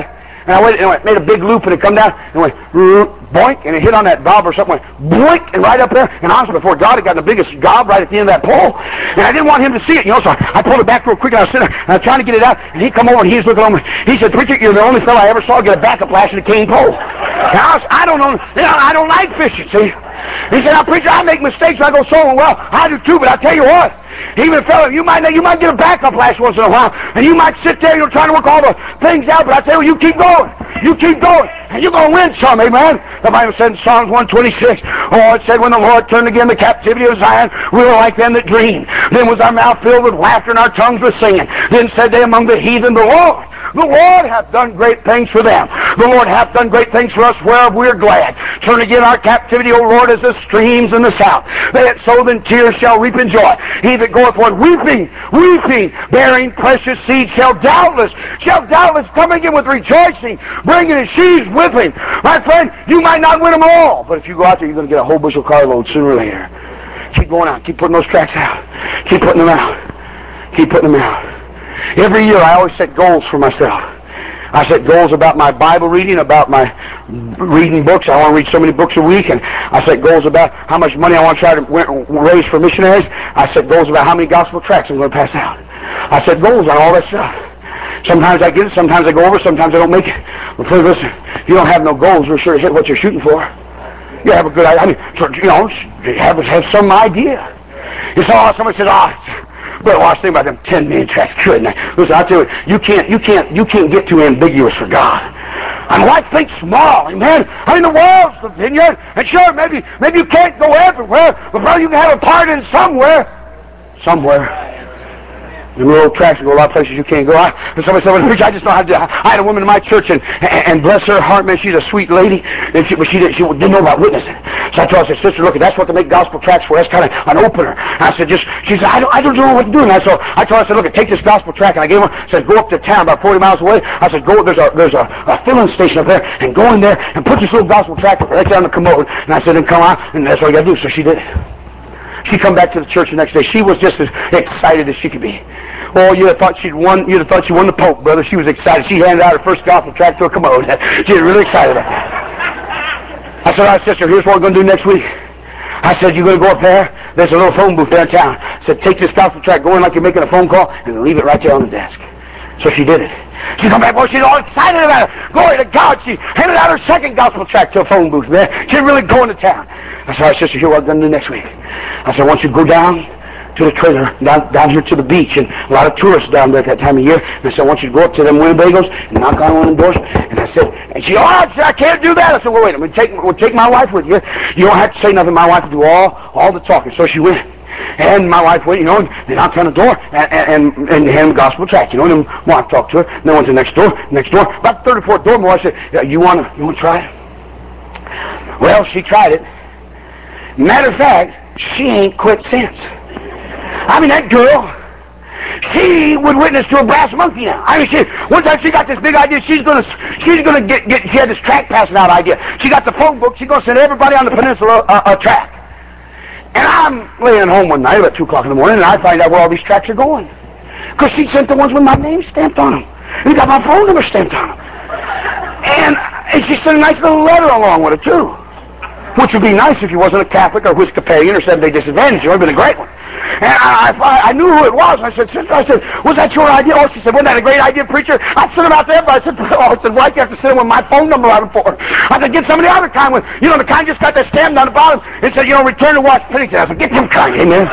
[SPEAKER 1] And I went and it made a big loop, and it come down and went boink, and it hit on that gob or something, went boink, and right up there. And honestly, before God, it got the biggest gob right at the end of that pole. And I didn't want him to see it, you know, so I pulled it back real quick, and I was sitting there, and I was trying to get it out. And he come over, and he was looking over me. He said, "Preacher, you're the only fellow I ever saw get a backup lash in a cane pole." And I, was, I don't know, you know, I don't like fishing, see. He said, "Now, preacher, I make mistakes when I go solo." Well, I do too, but I tell you what, even a fellow, you might you might get a backup lash once in a while, and you might sit there, you're trying to work all the things out, but I tell you, you keep going, you keep going, and you're going to win some, amen. The Bible said in Psalms one twenty-six, oh, it said, when the Lord turned again the captivity of Zion, we were like them that dream. Then was our mouth filled with laughter, and our tongues with singing. Then said they among the heathen, the Lord, the Lord hath done great things for them. The Lord hath done great things for us, whereof we are glad. Turn again our captivity, O Lord, as the streams in the south. They that sow in tears shall reap in joy. He that goeth forth weeping, weeping, bearing precious seed, shall doubtless, shall doubtless come again with rejoicing, bringing his sheaves with him. My friend, you might not win them all, but if you go out there, you're going to get a whole bushel carload sooner or later. Keep going out. Keep putting those tracks out. Keep putting them out. Keep putting them out. Every year, I always set goals for myself. I set goals about my Bible reading, about my reading books. I want to read so many books a week, and I set goals about how much money I want to try to raise for missionaries. I set goals about how many gospel tracts I'm going to pass out. I set goals on all that stuff. Sometimes I get it, sometimes I go over, sometimes I don't make it. But friend, listen, if you don't have no goals, you're sure to hit what you're shooting for. You have a good idea. I mean, you know, have, have some idea. You saw somebody says, oh, well, I was thinking about them ten million tracks. Couldn't I? Listen, I tell you, you can't, you can't, you can't get too ambiguous for God. I mean, why think small, amen? I mean, the world's the vineyard, and sure, maybe, maybe you can't go everywhere, but brother, you can have a part in somewhere, somewhere. Them little tracks go a lot of places you can't go. I, and somebody said, well, preacher, I just know how to do it. I had a woman in my church, and, and, and bless her heart, man, she's a sweet lady, and she, but she didn't, she didn't know about witnessing. So I told her, I said, sister, look, that's what they make gospel tracts for. That's kind of an opener. And I said, just, she said, I don't, I don't know what to do. And I, so I told her, I said, look, take this gospel tract, and I gave her, I said, go up to town about forty miles away. I said, go, there's a there's a, a filling station up there, and go in there and put this little gospel tract right there on the commode. And I said, then come on, and that's all you got to do. So she did it. She come back to the church the next day. She was just as excited as she could be. Oh, you'd have thought she'd won. You'd have thought she won the Pope, brother. She was excited. She handed out her first gospel tract to a commode. She was really excited about that. I said, all right, sister, here's what we're going to do next week. I said, you're going to go up there. There's a little phone booth there in town. I said, take this gospel tract, go in like you're making a phone call, and leave it right there on the desk. So she did it. She come back, boy, she's all excited about it. Glory to God. She handed out her second gospel tract to a phone booth, man. She's really going to town. I said, all right, sister, here's what I'm going to do next week. I said, I want you to go down to the trailer, down, down here to the beach, and a lot of tourists down there at that time of year. And I said, I want you to go up to them Winnebagos and knock on one of the doors. And I said, and she, oh, I said, I can't do that. I said, well, wait, I'm going to take, we'll take my wife with you. You don't have to say nothing. My wife will do all, all the talking. So she went. And my wife went, you know, and they knocked on the door and, and, and, and handed the gospel tract, you know, and then my wife talked to her. And then went to the next door, next door. About the thirty-fourth door, my wife said, yeah, you want to you wanna try it? Well, she tried it. Matter of fact, she ain't quit since. I mean, that girl, she would witness to a brass monkey now. I mean, she, one time she got this big idea. She's gonna, she's gonna get, get. She had this tract passing out idea. She got the phone book. She's gonna send everybody on the peninsula a, a tract. And I'm laying home one night about two o'clock in the morning, and I find out where all these tracts are going, because she sent the ones with my name stamped on them, and got my phone number stamped on them, and and she sent a nice little letter along with it too. Which would be nice if you wasn't a Catholic or Episcopalian or Seventh-day Disadvantaged. It would have been a great one. And I, I, I knew who it was. I said, sister, I said, was that your idea? Oh, she said, wasn't that a great idea, preacher? I sent them out to everybody. I said, oh, I said, why'd you have to send them with my phone number on them for? I said, get some of the other kind. With, you know, the kind just got that stamp on the bottom and said, you know, return to Watch Pennington. I said, get them kind, amen.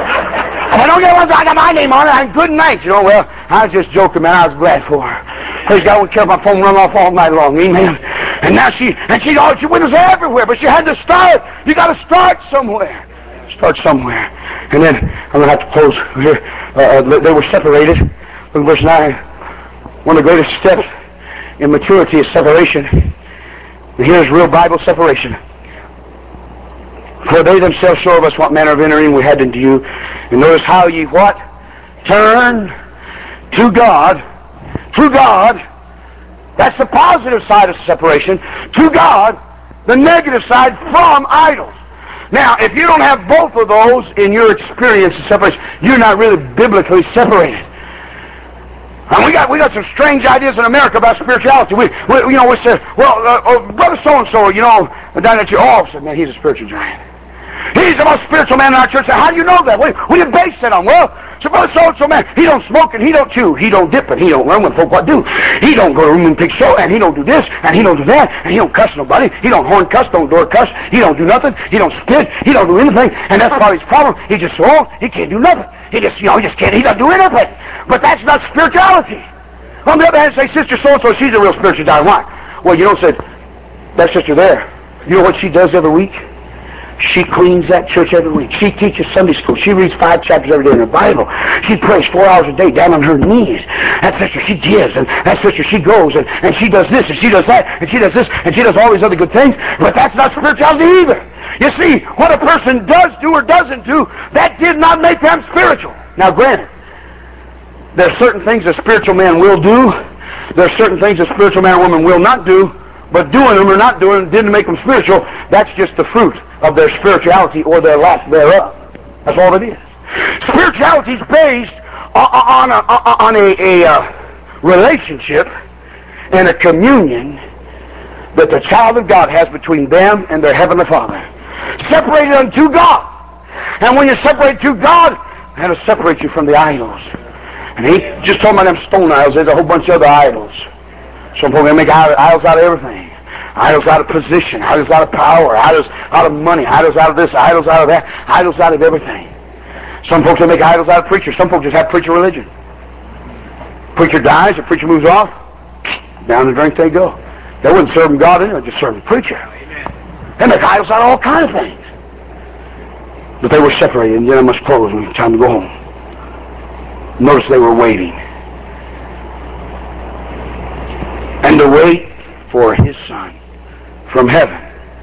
[SPEAKER 1] I said, don't get ones I got my name on it. I'm good night. You know, well, I was just joking, man. I was glad for her. Praise God, I wouldn't care if my phone run off all night long, amen. And now she, and she, oh, she witnessed everywhere, but she had to start. You got to start somewhere. Start somewhere. And then, I'm going to have to close here. Uh, they were separated. Look at verse nine. One of the greatest steps in maturity is separation. And here's real Bible separation. For they themselves show of us what manner of entering we had into you. And notice how ye what? Turn to God. To God. That's the positive side of separation. To God. The negative side, from idols. Now, if you don't have both of those in your experience of separation, you're not really biblically separated. And we got we got some strange ideas in America about spirituality. We, we you know we said, well, uh, uh, brother so and so, you know, down at your oh, said, man, he's a spiritual giant. He's the most spiritual man in our church. So how do you know that? What, what do you base that on? Well, so brother so and so, man, he don't smoke and he don't chew, he don't dip and he don't run when folk what do. He don't go to room and pick show and he don't do this and he don't do that and he don't cuss nobody. He don't horn cuss, don't door cuss. He don't do nothing. He don't spit. He don't do anything. And that's probably his problem. He's just so old. He can't do nothing. He just you know he just can't. He doesn't do anything. But that's not spirituality. On the other hand, say sister so and so, she's a real spiritual giant. Why? Well, you don't say that sister there. You know what she does every week? She cleans that church every week. She teaches Sunday school. She reads five chapters every day in the Bible. She prays four hours a day down on her knees. That sister, she gives. And that sister, she goes. And, and she does this and she does that. And she does this and she does all these other good things. But that's not spirituality either. You see, what a person does do or doesn't do, that did not make them spiritual. Now, granted, there are certain things a spiritual man will do. There are certain things a spiritual man or woman will not do. But doing them or not doing them didn't make them spiritual. That's just the fruit of their spirituality or their lack thereof. That's all it is. Spirituality is based on a, on a, a, a relationship and a communion that the child of God has between them and their Heavenly Father. Separated unto God. And when you're separated to God, that'll separate you from the idols. And he just talking about them stone idols. There's a whole bunch of other idols. Some folk are going to make idols out of everything. Idols out of position, idols out of power, idols out of money, idols out of this, idols out of that, idols out of everything. Some folks will make idols out of preachers. Some folks just have preacher religion. Preacher dies, the preacher moves off, down the drink they go. They wouldn't serve God anyway, just serve the preacher. They make idols out of all kinds of things. But they were separated, and then I must close when it's time to go home. Notice they were waiting. And to wait for his Son from heaven,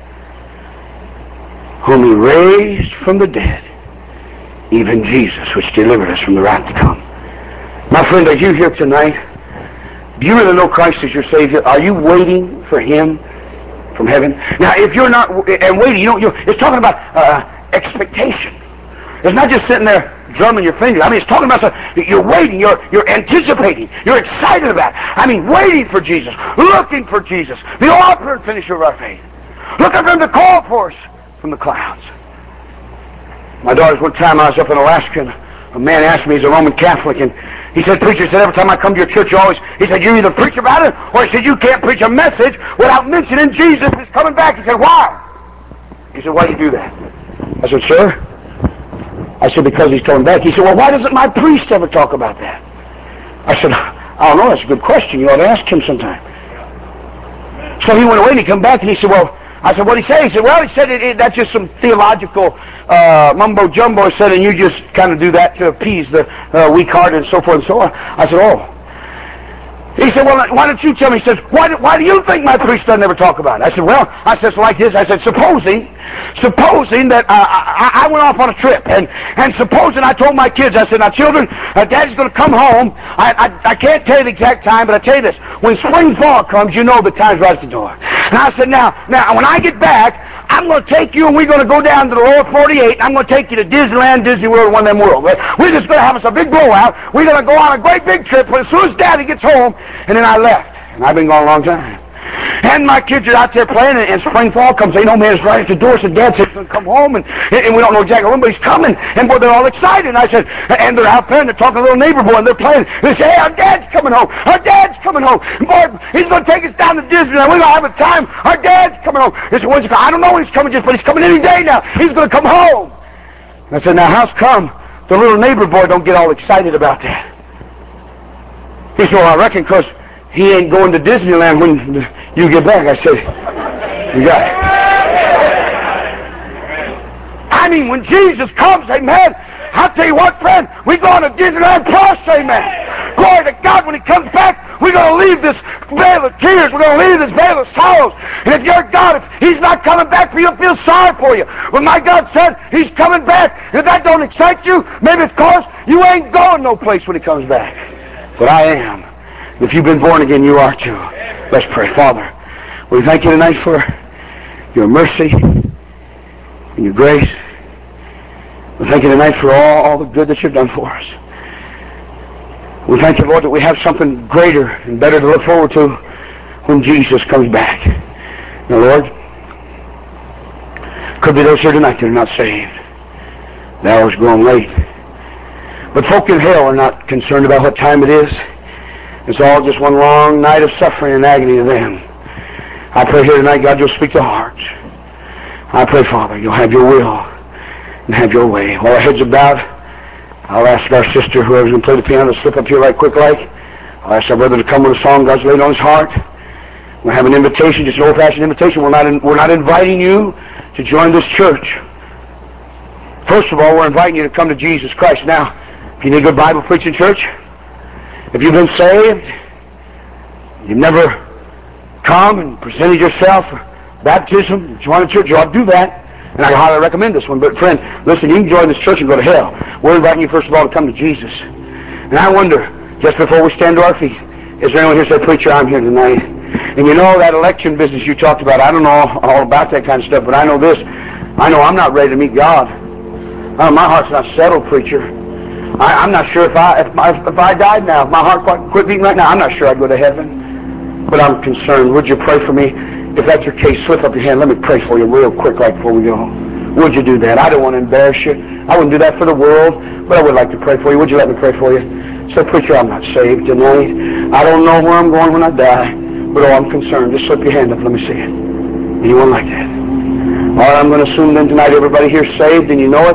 [SPEAKER 1] whom he raised from the dead, even Jesus, which delivered us from the wrath to come. My friend, are you here tonight? Do you really know Christ as your Savior? Are you waiting for him from heaven? Now, if you're not, and waiting, you know, you it's talking about uh, expectation. It's not just sitting there drumming your fingers. I mean, it's talking about something. You're waiting. You're you're anticipating. You're excited about it. I mean, waiting for Jesus, looking for Jesus, the author and finisher of our faith, looking for him to call for us from the clouds. My daughters, one time I was up in Alaska, and a man asked me, he's a Roman Catholic, and he said, preacher, he said, every time I come to your church, you always, he said, you either preach about it, or he said, you can't preach a message without mentioning Jesus is coming back. He said, why? He said, why do you do that? I said, sir, I said, because he's coming back. He said, well, why doesn't my priest ever talk about that? I said, I don't know, that's a good question. You ought to ask him sometime. So he went away and he come back and he said, well, I said, what did he say? He said, well, he said, it, it, that's just some theological uh, mumbo-jumbo. He said, and you just kind of do that to appease the uh, weak-hearted and so forth and so on. I said, oh. He said, well, why don't you tell me? He says, why do, why do you think my priest doesn't ever talk about it? I said, well, I said, it's like this. I said, supposing, supposing that uh, I, I went off on a trip, and, and supposing I told my kids, I said, now, children, uh, Daddy's going to come home. I, I, I can't tell you the exact time, but I tell you this. When spring, fall comes, you know the time's right at the door. And I said, now, now, when I get back, I'm going to take you and we're going to go down to the lower forty-eight. And I'm going to take you to Disneyland, Disney World, one of them worlds. We're just going to have us a big blowout. We're going to go on a great big trip. But as soon as Daddy gets home, and then I left. And I've been gone a long time. And my kids are out there playing, and, and spring, fall comes. They know, man, it's right at the door. So Dad said, he's going to come home. And, and we don't know exactly when, but he's coming. And boy, they're all excited. And I said, and they're out playing. They're talking to a little neighbor boy, and they're playing. And they say, hey, our Dad's coming home. Our Dad's coming home. And boy, he's going to take us down to Disneyland. We're going to have a time. Our Dad's coming home. They said, when's he coming? I don't know when he's coming, just, but he's coming any day now. He's going to come home. And I said, now, how's come the little neighbor boy don't get all excited about that? He said, well, I reckon because he ain't going to Disneyland when you get back. I said, you got it. I mean, when Jesus comes, amen, I'll tell you what, friend, we're going to Disneyland Plus, amen. Glory to God, when he comes back, we're going to leave this veil of tears. We're going to leave this veil of sorrows. And if you're God, if he's not coming back for you, feel sorry for you. But my God said he's coming back. If that don't excite you, maybe it's because you ain't going no place when he comes back. But I am. If you've been born again, you are too. Let's pray. Father, we thank you tonight for your mercy and your grace. We thank you tonight for all, all the good that you've done for us. We thank you, Lord, that we have something greater and better to look forward to when Jesus comes back. Now, Lord, could be those here tonight that are not saved. The hour's growing late. But folk in hell are not concerned about what time it is. It's all just one long night of suffering and agony to them. I pray here tonight, God, you'll speak to hearts. I pray, Father, you'll have your will and have your way. While our heads are bowed, I'll ask our sister, whoever's going to play the piano, to slip up here right quick like. I'll ask our brother to come with a song God's laid on his heart. We'll have an invitation, just an old-fashioned invitation. We're not, in, we're not inviting you to join this church. First of all, we're inviting you to come to Jesus Christ. Now, if you need a good Bible preaching church, if you've been saved, you've never come and presented yourself for baptism, join a church, you ought to do that. And I highly recommend this one. But friend, listen, you can join this church and go to hell. We're inviting you, first of all, to come to Jesus. And I wonder, just before we stand to our feet, is there anyone here say, preacher, I'm here tonight? And you know that election business you talked about, I don't know all about that kind of stuff, but I know this. I know I'm not ready to meet God. I know my heart's not settled, preacher. I, I'm not sure if I if, my, if I died now, if my heart quit, quit beating right now, I'm not sure I'd go to heaven. But I'm concerned. Would you pray for me? If that's your case, slip up your hand. Let me pray for you real quick like before we go. Would you do that? I don't want to embarrass you. I wouldn't do that for the world, but I would like to pray for you. Would you let me pray for you? Say, preacher, I'm not saved tonight. I don't know where I'm going when I die, but oh, I'm concerned. Just slip your hand up. Let me see it. Anyone like that? All right, I'm going to assume then tonight everybody here's saved and you know it,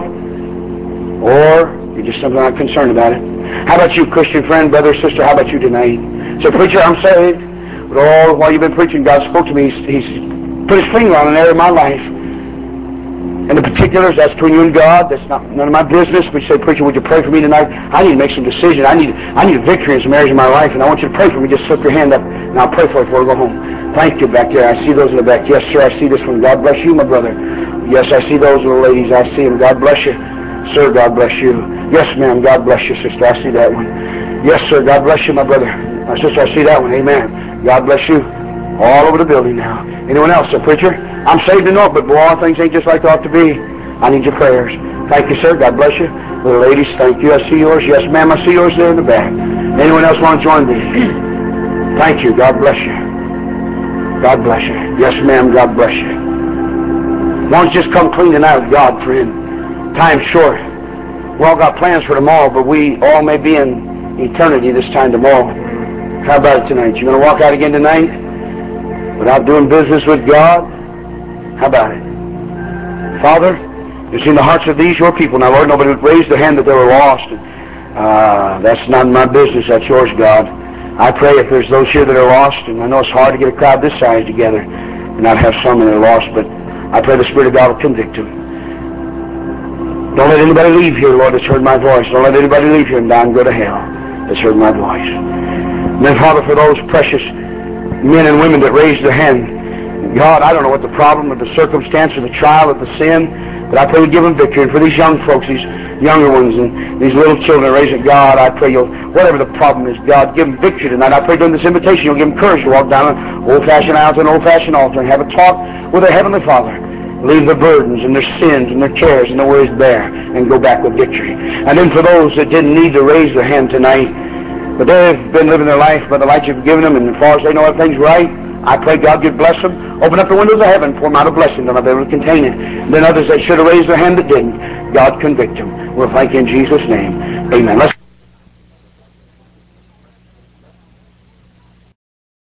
[SPEAKER 1] or you're just simply not concerned about it. How about you, Christian friend, brother, sister? How about you tonight? Say, preacher, I'm saved. But all while you've been preaching, God spoke to me. He's, he's put his finger on an area of my life. And the particulars, that's between you and God. That's not none of my business. But you say, preacher, would you pray for me tonight? I need to make some decisions. I need I need a victory in some areas of my life, and I want you to pray for me. Just slip your hand up, and I'll pray for you before we go home. Thank you back there. I see those in the back. Yes, sir, I see this one. God bless you, my brother. Yes, I see those little ladies. I see them. God bless you. Sir, God bless you. Yes, ma'am. God bless you, sister. I see that one. Yes, sir. God bless you, my brother. My sister, I see that one. Amen. God bless you. All over the building now. Anyone else, a preacher? I'm saved to know it, but boy, all things ain't just like they ought to be. I need your prayers. Thank you, sir. God bless you. Little ladies, thank you. I see yours. Yes, ma'am, I see yours there in the back. Anyone else want to join these? Thank you. God bless you. God bless you. Yes, ma'am. God bless you. Why don't you just come clean tonight with God, friend? Time's short. We all got plans for tomorrow, but we all may be in eternity this time tomorrow. How about it tonight? You going to walk out again tonight without doing business with God? How about it? Father, you've seen the hearts of these, your people. Now, Lord, nobody raised their hand that they were lost. Uh, that's not my business. That's yours, God. I pray if there's those here that are lost, and I know it's hard to get a crowd this size together and not have some that are lost, but I pray the Spirit of God will convict them. Don't let anybody leave here, Lord, that's heard my voice. Don't let anybody leave here and die and go to hell that's heard my voice. And then, Father, for those precious men and women that raised their hand, God, I don't know what the problem or the circumstance or the trial or the sin, but I pray you give them victory. And for these young folks, these younger ones and these little children raising, God, I pray you'll, whatever the problem is, God, give them victory tonight. I pray during this invitation you'll give them courage to walk down an old-fashioned aisle to an old-fashioned altar and have a talk with their Heavenly Father. Leave their burdens and their sins and their cares and their worries there and go back with victory. And then for those that didn't need to raise their hand tonight, but they've been living their life by the light you've given them, and as far as they know everything's right, I pray God you'd bless them. Open up the windows of heaven, pour them out a blessing. They'll not be able to contain it. And then others that should have raised their hand that didn't, God convict them. We'll thank you in Jesus' name. Amen. Let's